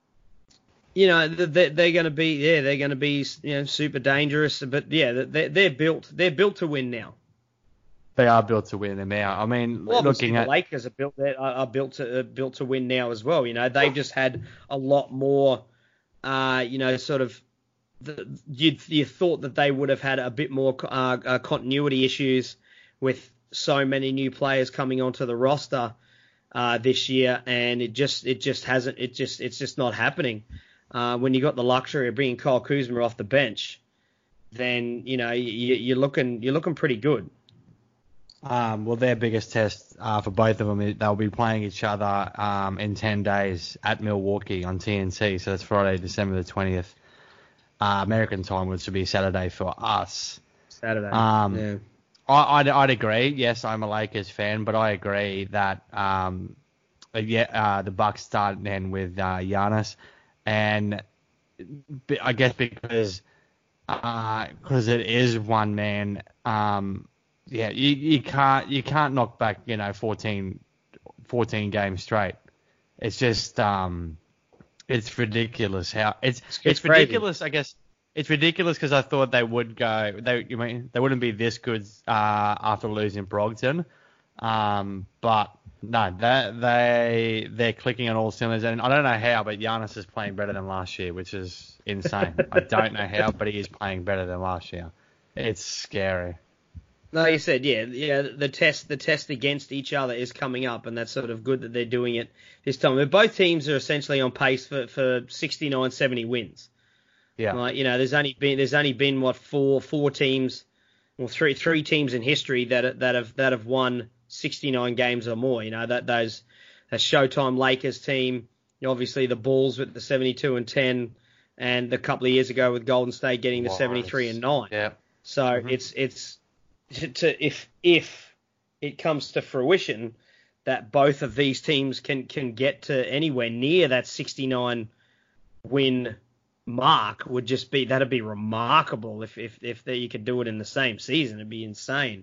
you know, they're, they're going to be, yeah, they're going to be, you know, super dangerous. But yeah, they're, they're built, they're built to win now.
They are built to win now. I mean,
well,
looking
the
at
Lakers are built, are built to, uh, built to win now as well. You know, they've just had a lot more, uh, you know, sort of. The, you you thought that they would have had a bit more uh, uh, continuity issues with so many new players coming onto the roster uh, this year, and it just it just hasn't it just it's just not happening. Uh, when you got the luxury of bringing Kyle Kuzma off the bench, then you know you, you're looking you're looking pretty good.
Um, well, their biggest test uh, for both of them is they'll be playing each other um, in ten days at Milwaukee on T N T. So that's Friday, December the twentieth. Uh, American time, which would be Saturday for us.
Saturday.
Um,
yeah.
I, I'd, I'd agree. Yes, I'm a Lakers fan, but I agree that um, yeah, uh, the Bucks start then with uh, Giannis, and I guess because uh, because it is one man. Um, yeah, you, you can't you can't knock back you know fourteen, fourteen games straight. It's just um. It's ridiculous how it's it's,
it's
ridiculous. I guess it's ridiculous because I thought they would go. They you mean they wouldn't be this good uh, after losing Brogdon, um, but no, that they they're clicking on all cylinders, and I don't know how, but Giannis is playing better than last year, which is insane. I don't know how, but he is playing better than last year. It's scary.
Like you said, yeah, yeah. The test, the test against each other is coming up, and that's sort of good that they're doing it this time. But both teams are essentially on pace for, for sixty-nine, seventy wins.
Yeah.
Like, you know, there's only been there's only been what four four teams, well three three teams in history that that have that have won sixty-nine games or more. You know, that those that Showtime Lakers team, obviously the Bulls with the seventy-two and ten, and a couple of years ago with Golden State getting the seventy-three and nine.
Yeah.
So mm-hmm. it's it's to if if it comes to fruition that both of these teams can can get to anywhere near that sixty-nine win mark, would just be that'd be remarkable if if if they, you could do it in the same season. It'd be insane.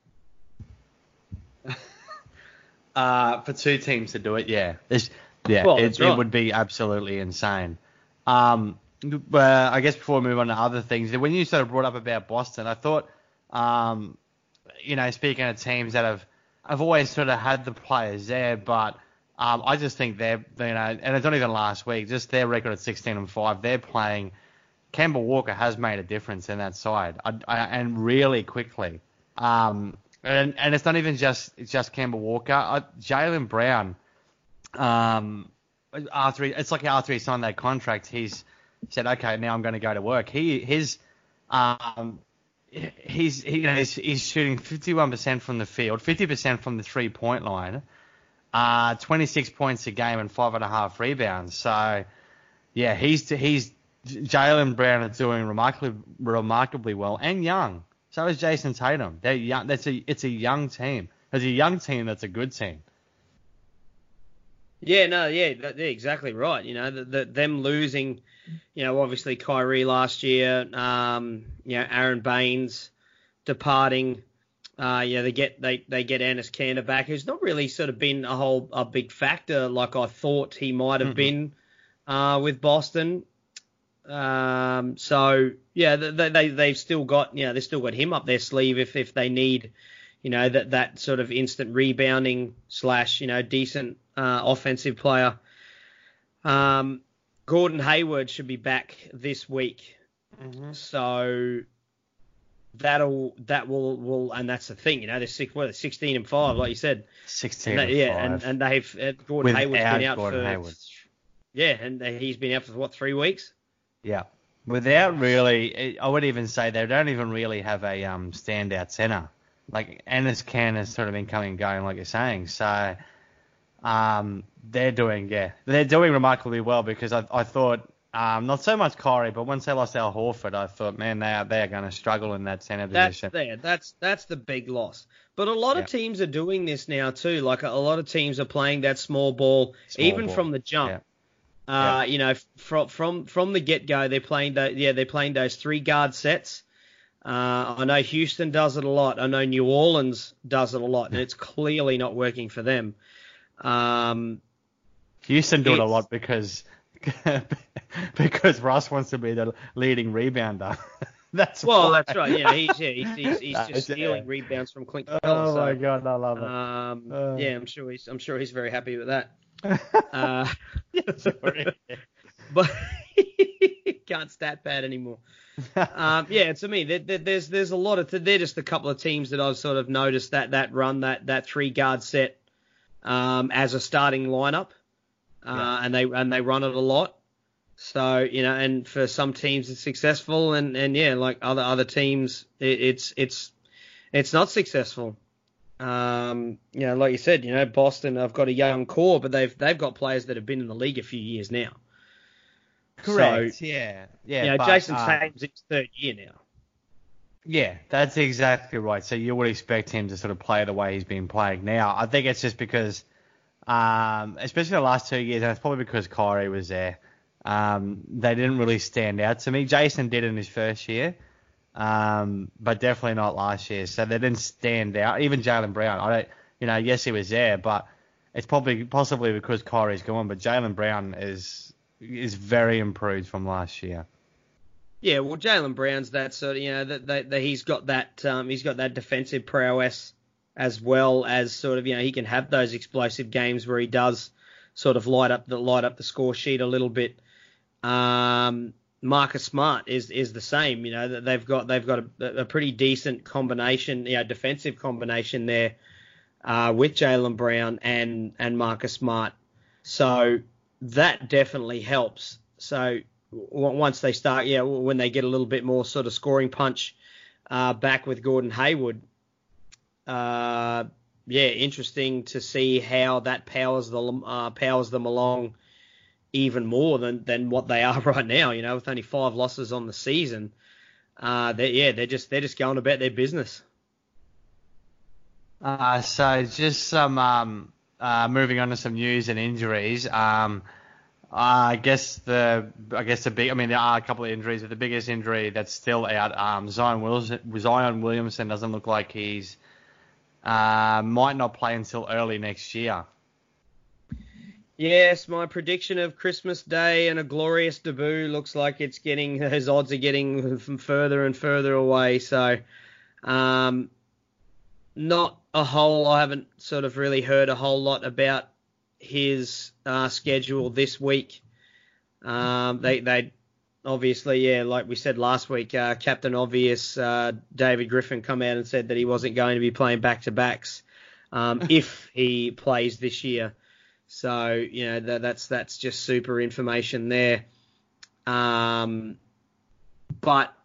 uh, for two teams to do it, yeah, it's, yeah,
well,
it,
right.
it would be absolutely insane. Um, but I guess before we move on to other things, when you sort of brought up about Boston, I thought. Um, you know, speaking of teams that have, I've always sort of had the players there, but um, I just think they're, you know, and it's not even last week, just their record at sixteen and five, they're playing. Kemba Walker has made a difference in that side, I, I, and really quickly. Um, and and it's not even just it's just Kemba Walker, uh, Jaylen Brown. Um, after he, it's like after he signed that contract, he's said, okay, now I'm going to go to work. He his um. He's he, you know, he's, he's shooting fifty-one percent from the field, fifty percent from the three-point line, uh, twenty-six points a game and five and a half rebounds. So, yeah, he's he's Jaylen Brown is doing remarkably remarkably well and young. So is Jason Tatum. They're young. That's a it's a young team. It's a young team. That's a good team.
Yeah, no, yeah, that, yeah, exactly right. You know, the, the, them losing, you know, obviously Kyrie last year, um, you know, Aaron Baines departing. Uh, yeah, they get they, they get Enes Kanter back, who's not really sort of been a whole a big factor like I thought he might have mm-hmm. been uh, with Boston. Um, so yeah, they, they they've still got you know they've still got him up their sleeve if if they need, you know, that that sort of instant rebounding slash you know decent uh, offensive player. Um, Gordon Hayward should be back this week,
mm-hmm.
so that'll that will will and that's the thing, you know, they're six, what, sixteen and five, like you said.
Sixteen,
and they, yeah,
five.
and and they've uh, Gordon
Without
Hayward's been out
Gordon
for
Hayward.
yeah, and he's been out for what three weeks.
Yeah, without really, I would even say they don't even really have a um standout center. Like Enes Kanter has sort of been coming and going, like you're saying. So, um, they're doing yeah, they're doing remarkably well because I I thought um not so much Kyrie, but once they lost Al Horford, I thought man they are they are going to struggle in that center
that's
position.
There, that's that's the big loss. But a lot
yeah.
of teams are doing this now too. Like a, a lot of teams are playing that small ball,
small
even
ball.
from the jump.
Yeah.
Uh,
yeah.
you know, from from from the get go, they're playing the, yeah they're playing those three guard sets. Uh, I know Houston does it a lot. I know New Orleans does it a lot, and it's clearly not working for them. Um,
Houston do it a lot because because Russ wants to be the leading rebounder. That's
well,
why.
that's right. Yeah, he's yeah, he's, he's, he's just
That's,
stealing
yeah.
rebounds from Clint
Oh
Capella.
my
so,
God, I love it.
Um,
uh.
Yeah, I'm sure he's I'm sure he's very happy with that. uh,
Sorry.
But can't stat pad anymore. um, yeah, to me, there, there, there's there's a lot of th- they're just a couple of teams that I've sort of noticed that that run that that three guard set um, as a starting lineup, uh,
yeah.
and they and they run it a lot. So you know, and for some teams it's successful, and, and yeah, like other other teams, it, it's it's it's not successful. Um, you know, like you said, you know, Boston have got a young core, but they've they've got players that have been in the league a few years now.
Correct.
So,
yeah. Yeah.
You know,
but,
Jason
um,
Tatum's in his third year now.
Yeah, that's exactly right. So you would expect him to sort of play the way he's been playing now. I think it's just because, um, especially the last two years, and it's probably because Kyrie was there. Um, they didn't really stand out to me. Jason did in his first year, um, but definitely not last year. So they didn't stand out. Even Jaylen Brown, I don't, you know, yes he was there, but it's probably possibly because Kyrie's gone. But Jaylen Brown is is very improved from last year.
Yeah, well, Jaylen Brown's that sort of, you know, that, that, that he's got that um, he's got that defensive prowess as well as sort of, you know, he can have those explosive games where he does sort of light up the light up the score sheet a little bit. Um, Marcus Smart is is the same. You know, that they've got they've got a, a pretty decent combination, you know, defensive combination there uh, with Jaylen Brown and and Marcus Smart. So that definitely helps. So w- once they start, yeah, when they get a little bit more sort of scoring punch uh, back with Gordon Hayward, uh, yeah, interesting to see how that powers the uh, powers them along even more than, than what they are right now. You know, with only five losses on the season, uh, they yeah, they're just they're just going about their business.
Uh, so just some um, uh, moving on to some news and injuries. Um, I guess the I guess the big I mean there are a couple of injuries, but the biggest injury that's still out, um, Zion Williamson, Zion Williamson doesn't look like he's uh, might not play until early next year.
Yes, my prediction of Christmas Day and a glorious debut looks like it's getting, his odds are getting from further and further away. So, um, not a whole, I haven't sort of really heard a whole lot about his uh, schedule this week. Um, they, they obviously, yeah, like we said last week, uh, Captain Obvious, uh, David Griffin come out and said that he wasn't going to be playing back-to-backs um, if he plays this year. So, you know, that, that's that's just super information there. Um, but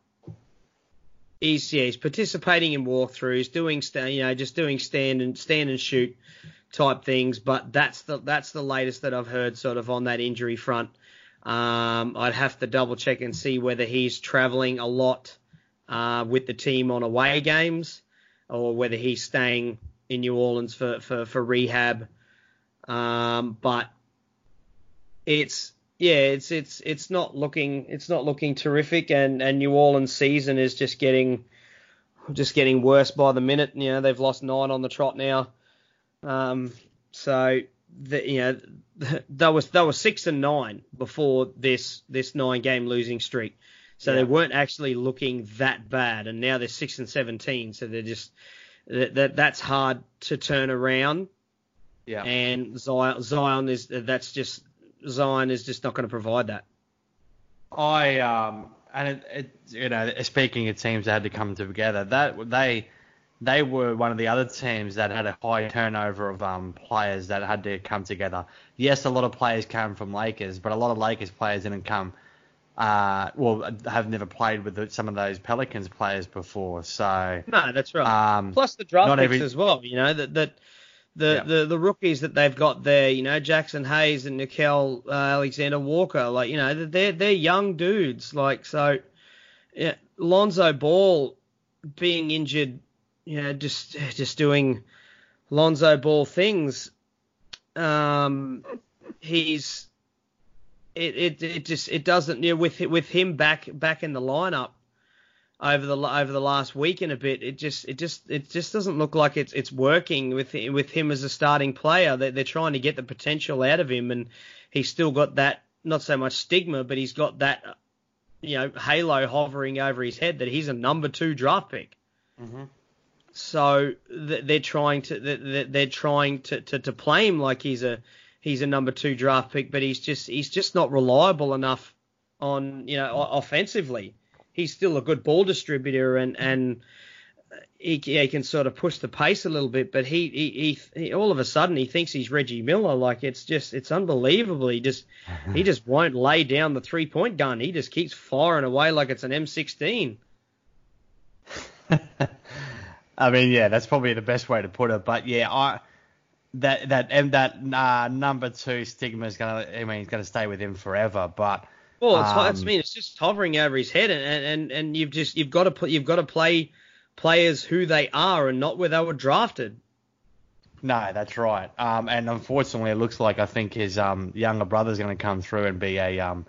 he's yeah, he's participating in walkthroughs, doing you know just doing stand and stand and shoot type things. But that's the that's the latest that I've heard sort of on that injury front. Um, I'd have to double check and see whether he's traveling a lot uh, with the team on away games or whether he's staying in New Orleans for for, for rehab. Um, but it's, yeah, it's, it's, it's not looking, it's not looking terrific, and, and New Orleans season is just getting, just getting worse by the minute. You know, they've lost nine on the trot now. Um, so the, you know, that was, that was six and nine before this, this nine game losing streak. So yeah. They weren't actually looking that bad, and now they're six and seventeen. So they're just, that, that that's hard to turn around.
Yeah.
And Zion, Zion is that's just Zion is just not going to provide that.
I um and it, it you know speaking of teams that had to come together, that they they were one of the other teams that had a high turnover of um players that had to come together. Yes, a lot of players came from Lakers, but a lot of Lakers players didn't come. Uh, well, have never played with the, some of those Pelicans players before. So
no, that's right.
Um,
Plus the draft picks
every,
as well. You know that that. The, yeah. the the rookies that they've got there, you know, Jackson Hayes and Nickeil uh, Alexander Walker, like, you know, they're they're young dudes, like, so, yeah, Lonzo Ball being injured, you know, just just doing Lonzo Ball things. Um, he's it it it just it doesn't, you know, with with him back back in the lineup over the over the last week and a bit, it just it just it just doesn't look like it's it's working with with him as a starting player. They're, they're trying to get the potential out of him, and he's still got that, not so much stigma, but he's got that, you know, halo hovering over his head that he's a number two draft pick.
Mm-hmm.
So they're trying to they're trying to, to, to play him like he's a he's a number two draft pick, but he's just he's just not reliable enough on, you know, offensively. He's still a good ball distributor, and, and he, he can sort of push the pace a little bit, but he, he, he, he all of a sudden he thinks he's Reggie Miller. Like, it's just, it's unbelievable. He just, he just won't lay down the three point gun. He just keeps firing away like it's an M sixteen.
I mean, yeah, that's probably the best way to put it. But yeah, I, that, that, and that uh, number two stigma is going to, I mean, he's going to stay with him forever, but.
Well, it's,
um,
that's I mean, it's just hovering over his head, and, and, and you've just you've got to put you've got to play players who they are and not where they were drafted.
No, that's right. Um, and unfortunately, it looks like I think his um younger brother's going to come through and be a um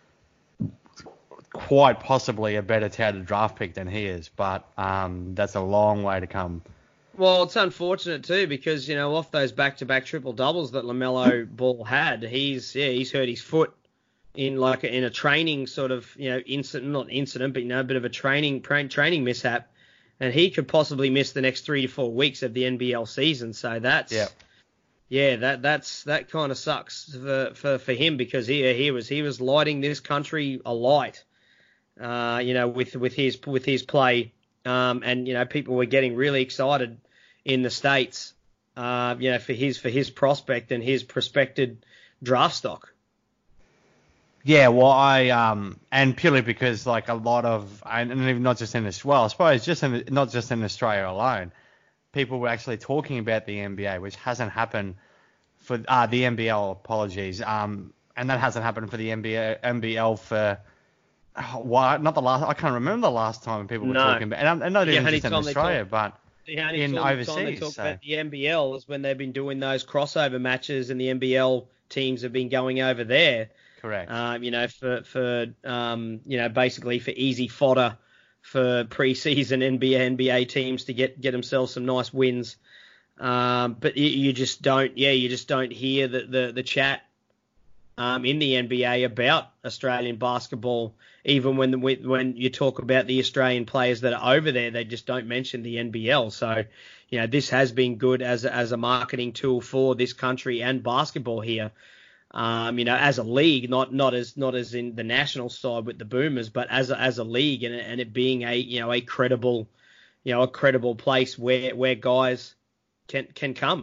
quite possibly a better touted draft pick than he is, but um that's a long way to come.
Well, it's unfortunate too, because, you know, off those back-to-back triple doubles that LaMelo Ball had, he's yeah he's hurt his foot in like a, in a training sort of, you know, incident, not incident, but, you know, a bit of a training training mishap, and he could possibly miss the next three to four weeks of the N B L season. So that's
yeah,
yeah that that's that kind of sucks for, for, for him, because he he was he was lighting this country alight uh, you know, with with his with his play, um, and you know, people were getting really excited in the States, uh, you know, for his for his prospect and his prospected draft stock.
Yeah, well, I um, and purely because like a lot of, and even not just in this, well, I suppose just in, not just in Australia alone, people were actually talking about the N B A, which hasn't happened for uh, the N B L. Apologies, um, and that hasn't happened for the N B A, N B L for oh, why not the last? I can't remember the last time people were
No.
talking about, and, and not
The
even
only
just in
time they
Australia,
talk-
but
The only
in
time, time they
overseas.
talk
So.
about the N B L is when they've been doing those crossover matches, and the N B L teams have been going over there.
Correct.
Um, you know, for for um, you know, basically for easy fodder for preseason N B A N B A teams to get get themselves some nice wins. Um, but you, you just don't, yeah, you just don't hear the the, the chat um, in the N B A about Australian basketball. Even when the, when you talk about the Australian players that are over there, they just don't mention the N B L. So, you know, this has been good as a, as a marketing tool for this country and basketball here. Um, you know, as a league, not not as not as in the national side with the Boomers, but as a, as a league, and, and it being a you know a credible, you know, a credible place where where guys can can come.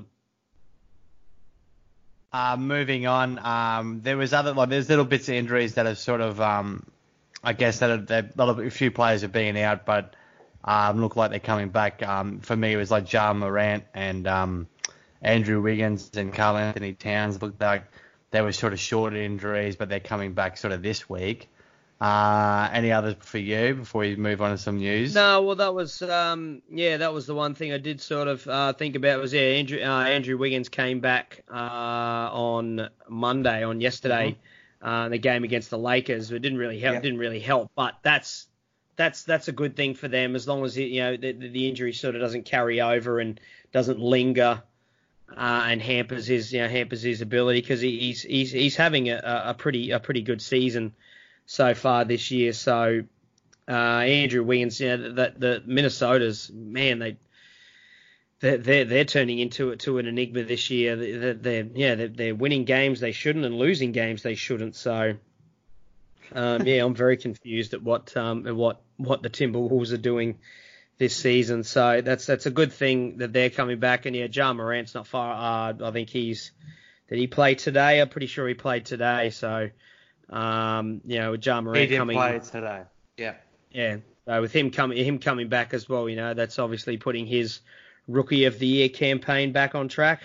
Uh, moving on, um, there was other like there's little bits of injuries that have sort of, um, I guess that, are, that a, lot of, a few players are being out, but um, look like they're coming back. Um, for me, it was like Ja Morant and um, Andrew Wiggins and Karl Anthony Towns looked like they were sort of short injuries, but they're coming back sort of this week. Uh, any others for you before we move on to some news?
No, well, that was um, yeah, that was the one thing I did sort of uh, think about was yeah, Andrew uh, Andrew Wiggins came back uh, on Monday, on yesterday, mm-hmm. uh, the game against the Lakers. It didn't really help, yep. didn't really help, but that's that's that's a good thing for them as long as it, you know the, the injury sort of doesn't carry over and doesn't linger. Uh, and hampers his, you know, hampers his ability because he, he's he's he's having a, a pretty a pretty good season so far this year. So uh, Andrew Wiggins, you know, that the Minnesota's man, they they're they're, they're turning into to an enigma this year. They're, they're yeah they're, they're winning games they shouldn't and losing games they shouldn't. So um, yeah, I'm very confused at what um at what what the Timberwolves are doing this season, so that's that's a good thing that they're coming back. And yeah, Ja Morant's not far. Uh, I think he's did he play today? I'm pretty sure he played today. So, um, you know, with Ja Morant
he did
coming,
play today. Yeah,
yeah. So with him coming, him coming back as well, you know, that's obviously putting his Rookie of the Year campaign back on track.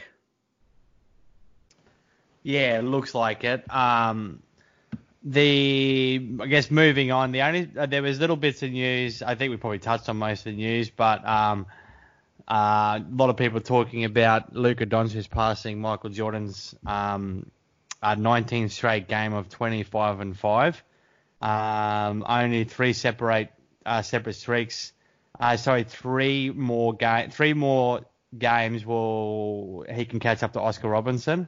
Yeah, it looks like it. Um, The I guess moving on, the only uh, there was little bits of news. I think we probably touched on most of the news, but um, uh, a lot of people talking about Luka Doncic passing Michael Jordan's um, uh, nineteenth straight game of twenty-five and five. Um, only three separate uh, separate streaks. Uh, sorry, three more game, three more games will he can catch up to Oscar Robertson.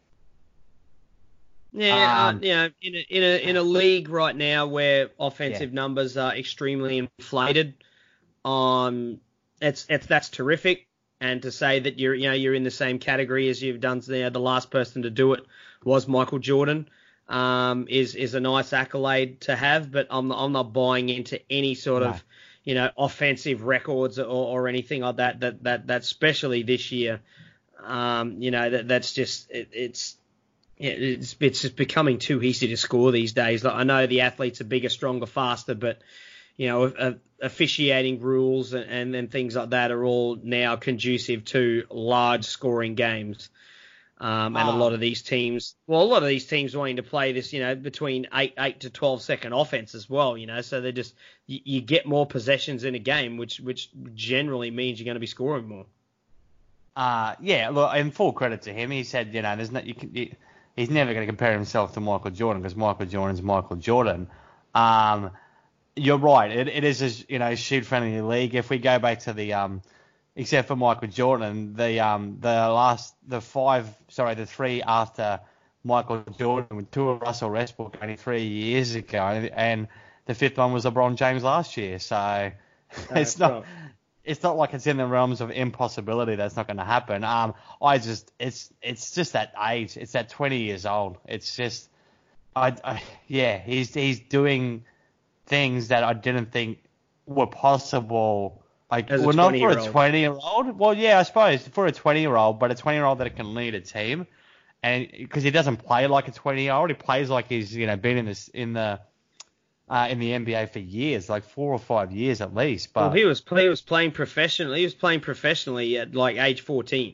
Yeah,
um,
uh, you know, in a, in a in a league right now where offensive
yeah.
numbers are extremely inflated, um, it's it's that's terrific. And to say that you're you know you're in the same category as you've done, you know, the last person to do it was Michael Jordan, um, is is a nice accolade to have. But I'm not, I'm not buying into any sort
no.
of you know offensive records or, or anything like that. That that that especially this year, um, you know that that's just it, it's. Yeah, it's it's just becoming too easy to score these days. Like, I know the athletes are bigger, stronger, faster, but you know, uh, officiating rules and, and and things like that are all now conducive to large scoring games. Um, and oh. a lot of these teams, well, a lot of these teams wanting to play this, you know, between eight eight to twelve second offense as well. You know, so they just you, you get more possessions in a game, which which generally means you're going to be scoring more.
Uh yeah. Look, and full credit to him. He said, you know, there's not you can. You, He's never going to compare himself to Michael Jordan because Michael Jordan's Michael Jordan. Um, you're right. It, it is a you know shoot-friendly league. If we go back to the um, except for Michael Jordan, the um, the last the five sorry the three after Michael Jordan with two of Russell Westbrook only three years ago, and the fifth one was LeBron James last year. So it's not. Right. It's not like it's in the realms of impossibility that's not going to happen. Um, I just, it's, it's just that age. It's that twenty years old. It's just, I, I yeah, he's, he's doing things that I didn't think were possible. Like,
As a
well, not for a
twenty-year-old.
twenty-year-old. Well, yeah, I suppose for a twenty-year-old, but a twenty-year-old that can lead a team, and because he doesn't play like a twenty-year-old, he plays like he's you know been in this in the uh, in the N B A for years, like four or five years at least. But
Well, he was he was playing professionally. He was playing professionally at like age fourteen.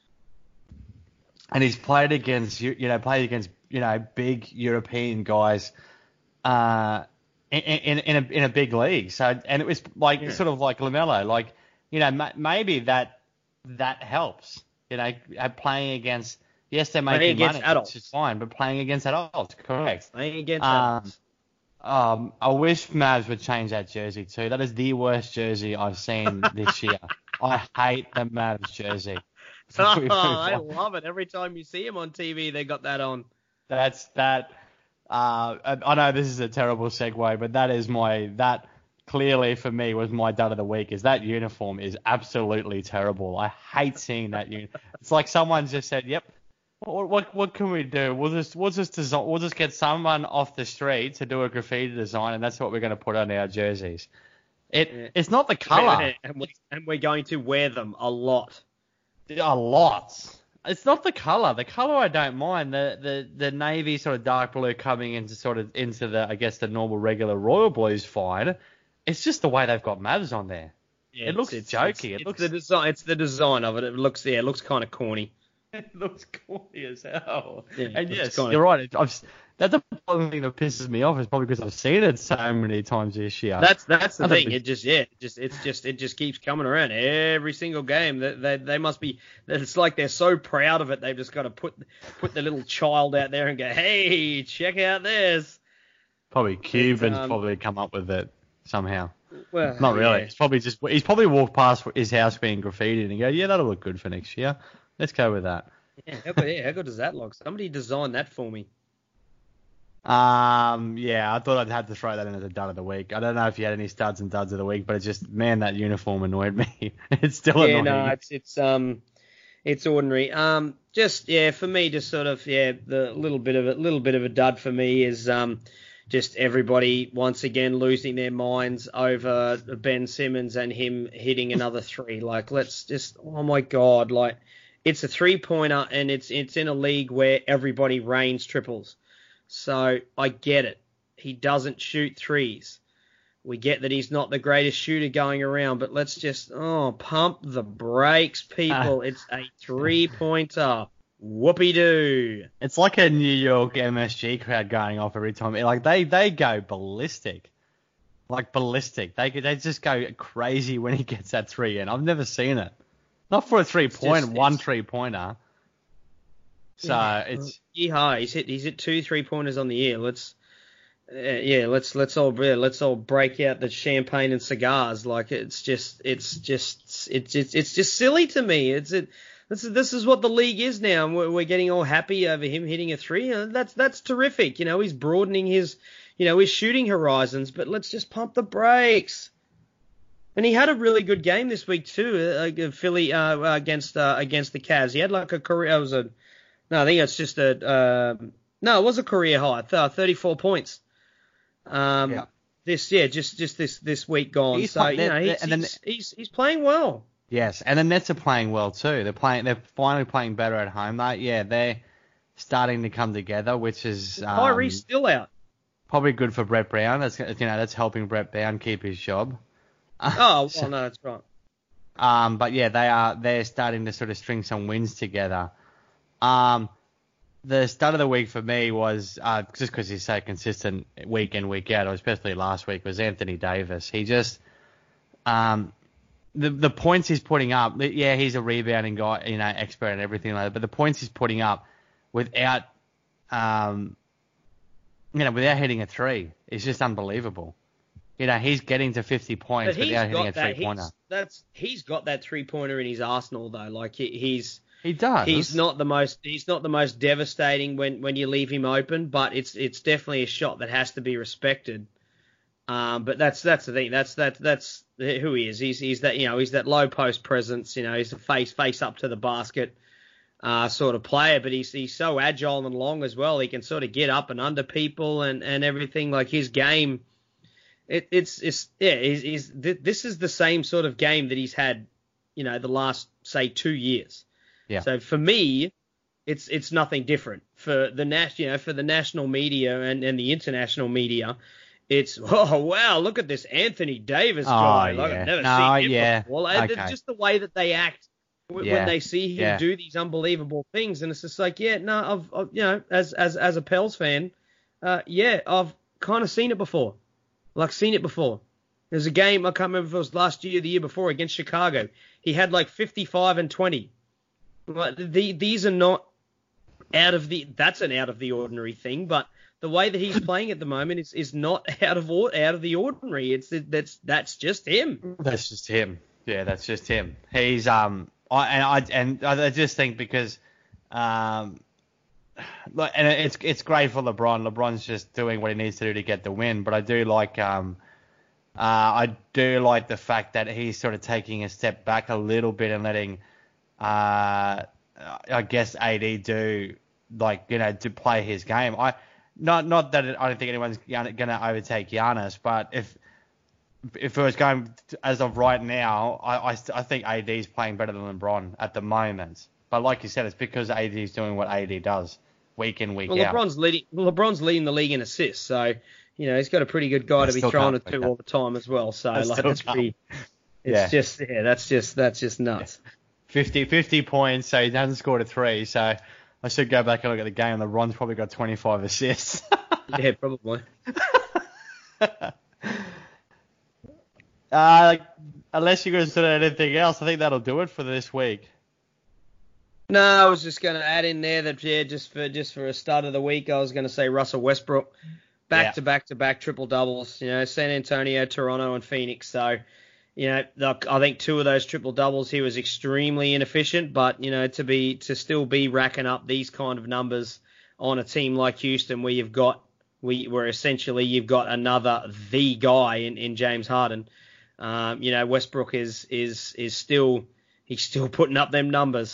and he's played against you you know played against you know big European guys. Uh, in, in in a in a big league. So and it was like
Yeah.
sort of like LaMelo, like you know ma- maybe that that helps. You know, uh, playing against yes they're
Playing
making
against
money,
adults.
which is fine, but playing against adults, correct.
Playing against
Um,
adults.
Um, I wish Mavs would change that jersey too. That is the worst jersey I've seen this year. I hate the Mavs jersey.
Oh, I love it. Every time you see him on T V, they got that on.
That's that. Uh, I I know this is a terrible segue, but that is my that clearly for me was my dud of the week. Is that uniform is absolutely terrible. I hate seeing that uniform. It's like someone just said, "Yep, what what, what can we do? We'll just we'll just design, we'll just get someone off the street to do a graffiti design, and that's what we're going to put on our jerseys." It
Yeah.
it's not the color.
and, we, and we're going to wear them a lot.
A lot. It's not the color. The color I don't mind. The, the the navy sort of dark blue coming into sort of into the I guess the normal regular royal blue is fine. It's just the way they've got Mavs on there.
Yeah,
It looks
it's,
jokey.
It's,
It
it's
looks-
the design. It's the design of it. It looks yeah, it looks kind of corny.
It looks corny as hell.
Yeah, it
and
looks
yes,
kinda-
you're right. I've, that's the only thing that pisses me off is probably because I've seen it so many times this year.
That's that's the
Other
thing.
big-
It just yeah, it just it's just it just keeps coming around every single game. They they, they must be. It's like they're so proud of it. They've just got to put put the little child out there and go, hey, check out this.
Probably Cubans
um,
probably come up with it somehow.
Well,
Not really.
yeah.
He's probably just he's probably walked past his house being graffitied and go, yeah, that'll look good for next year. Let's go with that.
Yeah, how good, yeah, how good does that look? Somebody designed that for me.
Um, yeah, I thought I'd have to throw that in as a dud of the week. I don't know if you had any studs and duds of the week, but it just, man, that uniform annoyed me. It's still
Yeah,
annoying.
no, it's it's um, it's ordinary. Um, just yeah, for me, just sort of yeah, the little bit of a little bit of a dud for me is um, just everybody once again losing their minds over Ben Simmons and him hitting another three. Like, let's just, oh my god, like it's a three pointer and it's it's in a league where everybody rains triples. So I get it. He doesn't shoot threes. We get that he's not the greatest shooter going around, but let's just, oh, pump the brakes, people. It's a three-pointer. Whoopie-doo.
It's like a New York M S G crowd going off every time. Like, they, they go ballistic. Like, ballistic. They they just go crazy when he gets that three in. I've never seen it. Not for a three-point,
just-
one
it's-
three-pointer. So,
Yeah.
it's...
Yeehaw, he's hit he's hit two three-pointers on the year. Let's uh, yeah, let's let's all yeah, let's all break out the champagne and cigars. Like, it's just it's just it's it's it's just silly to me. It's it This is this is what the league is now, and we're, we're getting all happy over him hitting a three. Uh, That's that's terrific. You know, he's broadening his you know his shooting horizons. But let's just pump the brakes. And he had a really good game this week too, uh, Philly uh, against uh, against the Cavs. He had like a career. It was a no, I think it's just a uh, no, it was a career high, thirty-four points. Um,
Yeah.
This yeah, just just this this week gone.
He's
so
pl-
you know
they're-
he's,
and then-
he's, he's he's playing well.
Yes, and the Nets are playing well too. They're playing. They're finally playing better at home. Like, yeah, they're starting to come together, which is um,
Kyrie's still out.
probably good for Brett Brown. That's you know that's helping Brett Brown keep his job.
Oh well, no, that's right.
Um, but yeah, they are they're starting to sort of string some wins together. Um, the start of the week for me was uh, just because he's so consistent week in week out, or especially last week, was Anthony Davis. He just um, the the points he's putting up. Yeah, he's a rebounding guy, you know, expert and everything like that. But the points he's putting up without um, you know, without hitting a three is just unbelievable. You know, he's getting to fifty points
But he's
without hitting a
got that.
three pointer.
He's, that's he's got that three pointer in his arsenal though. Like he, he's
He does.
he's not the most he's not the most devastating when, when you leave him open, but it's it's definitely a shot that has to be respected. Um, but that's that's the thing. That's that's that's who he is. He's he's that you know he's that low post presence. You know he's a face face up to the basket uh, sort of player. But he's he's so agile and long as well. He can sort of get up and under people and, and everything. Like his game. it, it's it's yeah, he's, he's this is the same sort of game that he's had, you know, the last say two years.
Yeah.
So for me, it's it's nothing different for the nas- you know for the national media and, and the international media. It's, oh, wow, look at this Anthony Davis guy.
Oh,
Like,
yeah.
I've never
No,
seen him
yeah.
before.
Okay.
It's just the way that they act w-
Yeah.
when they see him
Yeah.
do these unbelievable things. And it's just like, yeah, no, I've, I've you know, as as as a Pels fan, uh, yeah, I've kind of seen it before. Like, seen it before. There's a game, I can't remember if it was last year or the year before, against Chicago. He had like fifty-five and twenty. Like, the, these are not out of the, that's an out of the ordinary thing, but the way that he's playing at the moment is, is not out of or, out of the ordinary. It's that's that's just him.
That's just him. Yeah, that's just him. He's um, I and I and I just think because um, like, and it's it's great for LeBron. LeBron's just doing what he needs to do to get the win. But I do like um, uh, I do like the fact that he's sort of taking a step back a little bit and letting uh, I guess A D do like you know to play his game. I. Not not that it, I don't think anyone's going to overtake Giannis, but if if it was going to, as of right now, I, I, I think A D's playing better than LeBron at the moment. But like you said, it's because A D's doing what A D does week in, week
well,
out.
LeBron's leading. Well, LeBron's leading the league in assists, so you know he's got a pretty good guy
I
to be
still
throwing
can't
it to
pick
all the time as well. So
I
like
still
that's
can't.
pretty. It's
Yeah.
just yeah, that's just that's just nuts.
fifty, fifty points, so he hasn't scored a three. So I should go back and look at the game. LeBron's probably got twenty-five assists.
Yeah, probably.
uh, unless you're going to say anything else, I think that'll do it for this week.
No, I was just going to add in there that yeah, just for just for a start of the week, I was going to say Russell Westbrook, back
Yeah.
to back to back triple doubles. You know, San Antonio, Toronto, and Phoenix. So, you know, look, I think two of those triple doubles, he was extremely inefficient. But you know, to be to still be racking up these kind of numbers on a team like Houston, where you've got we where essentially you've got another the guy in, in James Harden. Um, you know, Westbrook is is is still he's still putting up them numbers.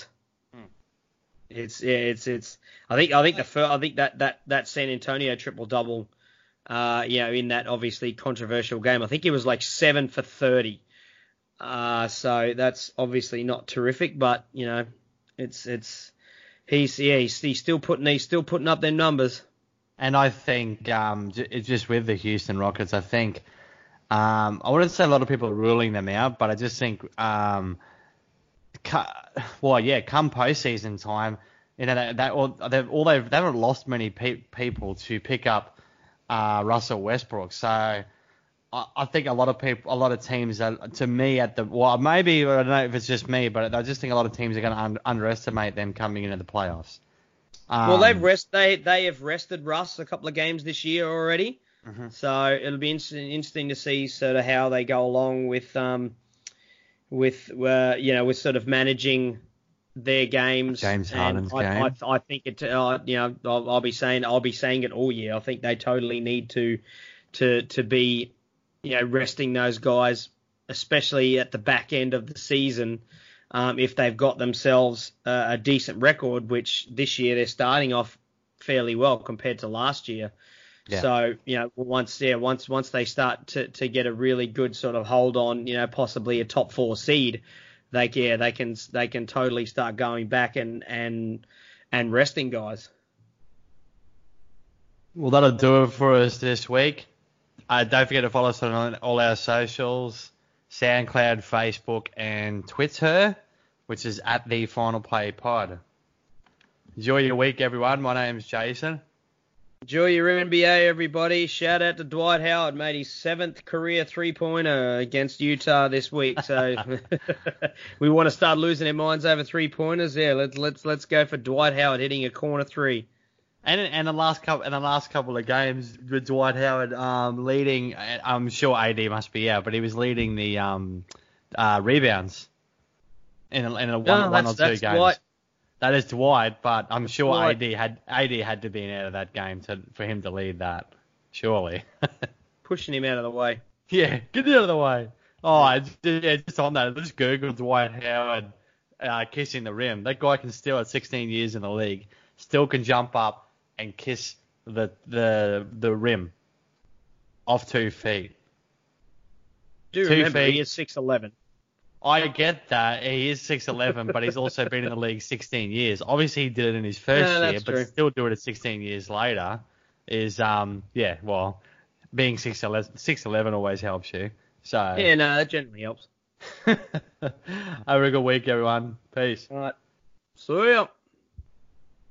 It's yeah, it's it's. I think I think the fir- I think that that that San Antonio triple double, uh, you know, in that obviously controversial game, I think he was like seven for thirty. Uh, so that's obviously not terrific, but you know, it's it's he's yeah he's, he's still putting he's still putting up their numbers.
And I think um, j- just with the Houston Rockets, I think um, I wouldn't say a lot of people are ruling them out, but I just think, um, cu- well, yeah, come postseason time, you know, that, that all they've all they've they haven't lost many pe- people to pick up uh, Russell Westbrook. So I, I think a lot of people, a lot of teams, are, to me, at the well, maybe I don't know if it's just me, but I just think a lot of teams are going to un- underestimate them coming into the playoffs. Um,
Well, they've rest they they have rested Russ a couple of games this year already,
Mhm.
so it'll be interesting, interesting to see sort of how they go along with um with uh, you know with sort of managing their games.
James
And
Harden's
I,
game.
I, I think it uh, you know I'll, I'll be saying I'll be saying it all year. I think they totally need to to to be you know resting those guys, especially at the back end of the season. Um, if they've got themselves uh, a decent record, which this year they're starting off fairly well compared to last year.
Yeah.
So, you know, once yeah, once once they start to, to get a really good sort of hold on, you know, possibly a top four seed, they yeah, they can they can totally start going back and and and resting guys.
Well, that'll do it for us this week. Uh, don't forget to follow us on all our socials, SoundCloud, Facebook, and Twitter, which is at the Final Play Pod. Enjoy your week, everyone. My name's Jason.
Enjoy your N B A, everybody. Shout out to Dwight Howard, made his seventh career three-pointer against Utah this week. So we want to start losing our minds over three-pointers. Yeah, let's let's let's go for Dwight Howard hitting a corner three.
And and the last couple and the last couple of games with Dwight Howard um, leading, I'm sure A D must be out, but he was leading the um, uh, rebounds in a, in a one,
No,
one or
that's-
two
that's
games.
Dwight.
That is Dwight, but I'm sure
Dwight.
A D had A D had to be out of that game to for him to lead that, surely.
Pushing him out of the way.
Yeah, get out of the way. Oh, it's, yeah, just on that, just Google Dwight Howard uh, kissing the rim. That guy can still, at sixteen years in the league, still can jump up and kiss the the the rim off two feet.
Do
Two
remember,
feet.
he is six eleven.
I get that. He is six eleven, but he's also been in the league sixteen years. Obviously, he did it in his first
No,
year,
that's
but
true.
still do it sixteen years later is, um, yeah, well, being six eleven always helps you. So
Yeah, no, that generally helps.
have a good week, everyone. Peace.
All right. See ya.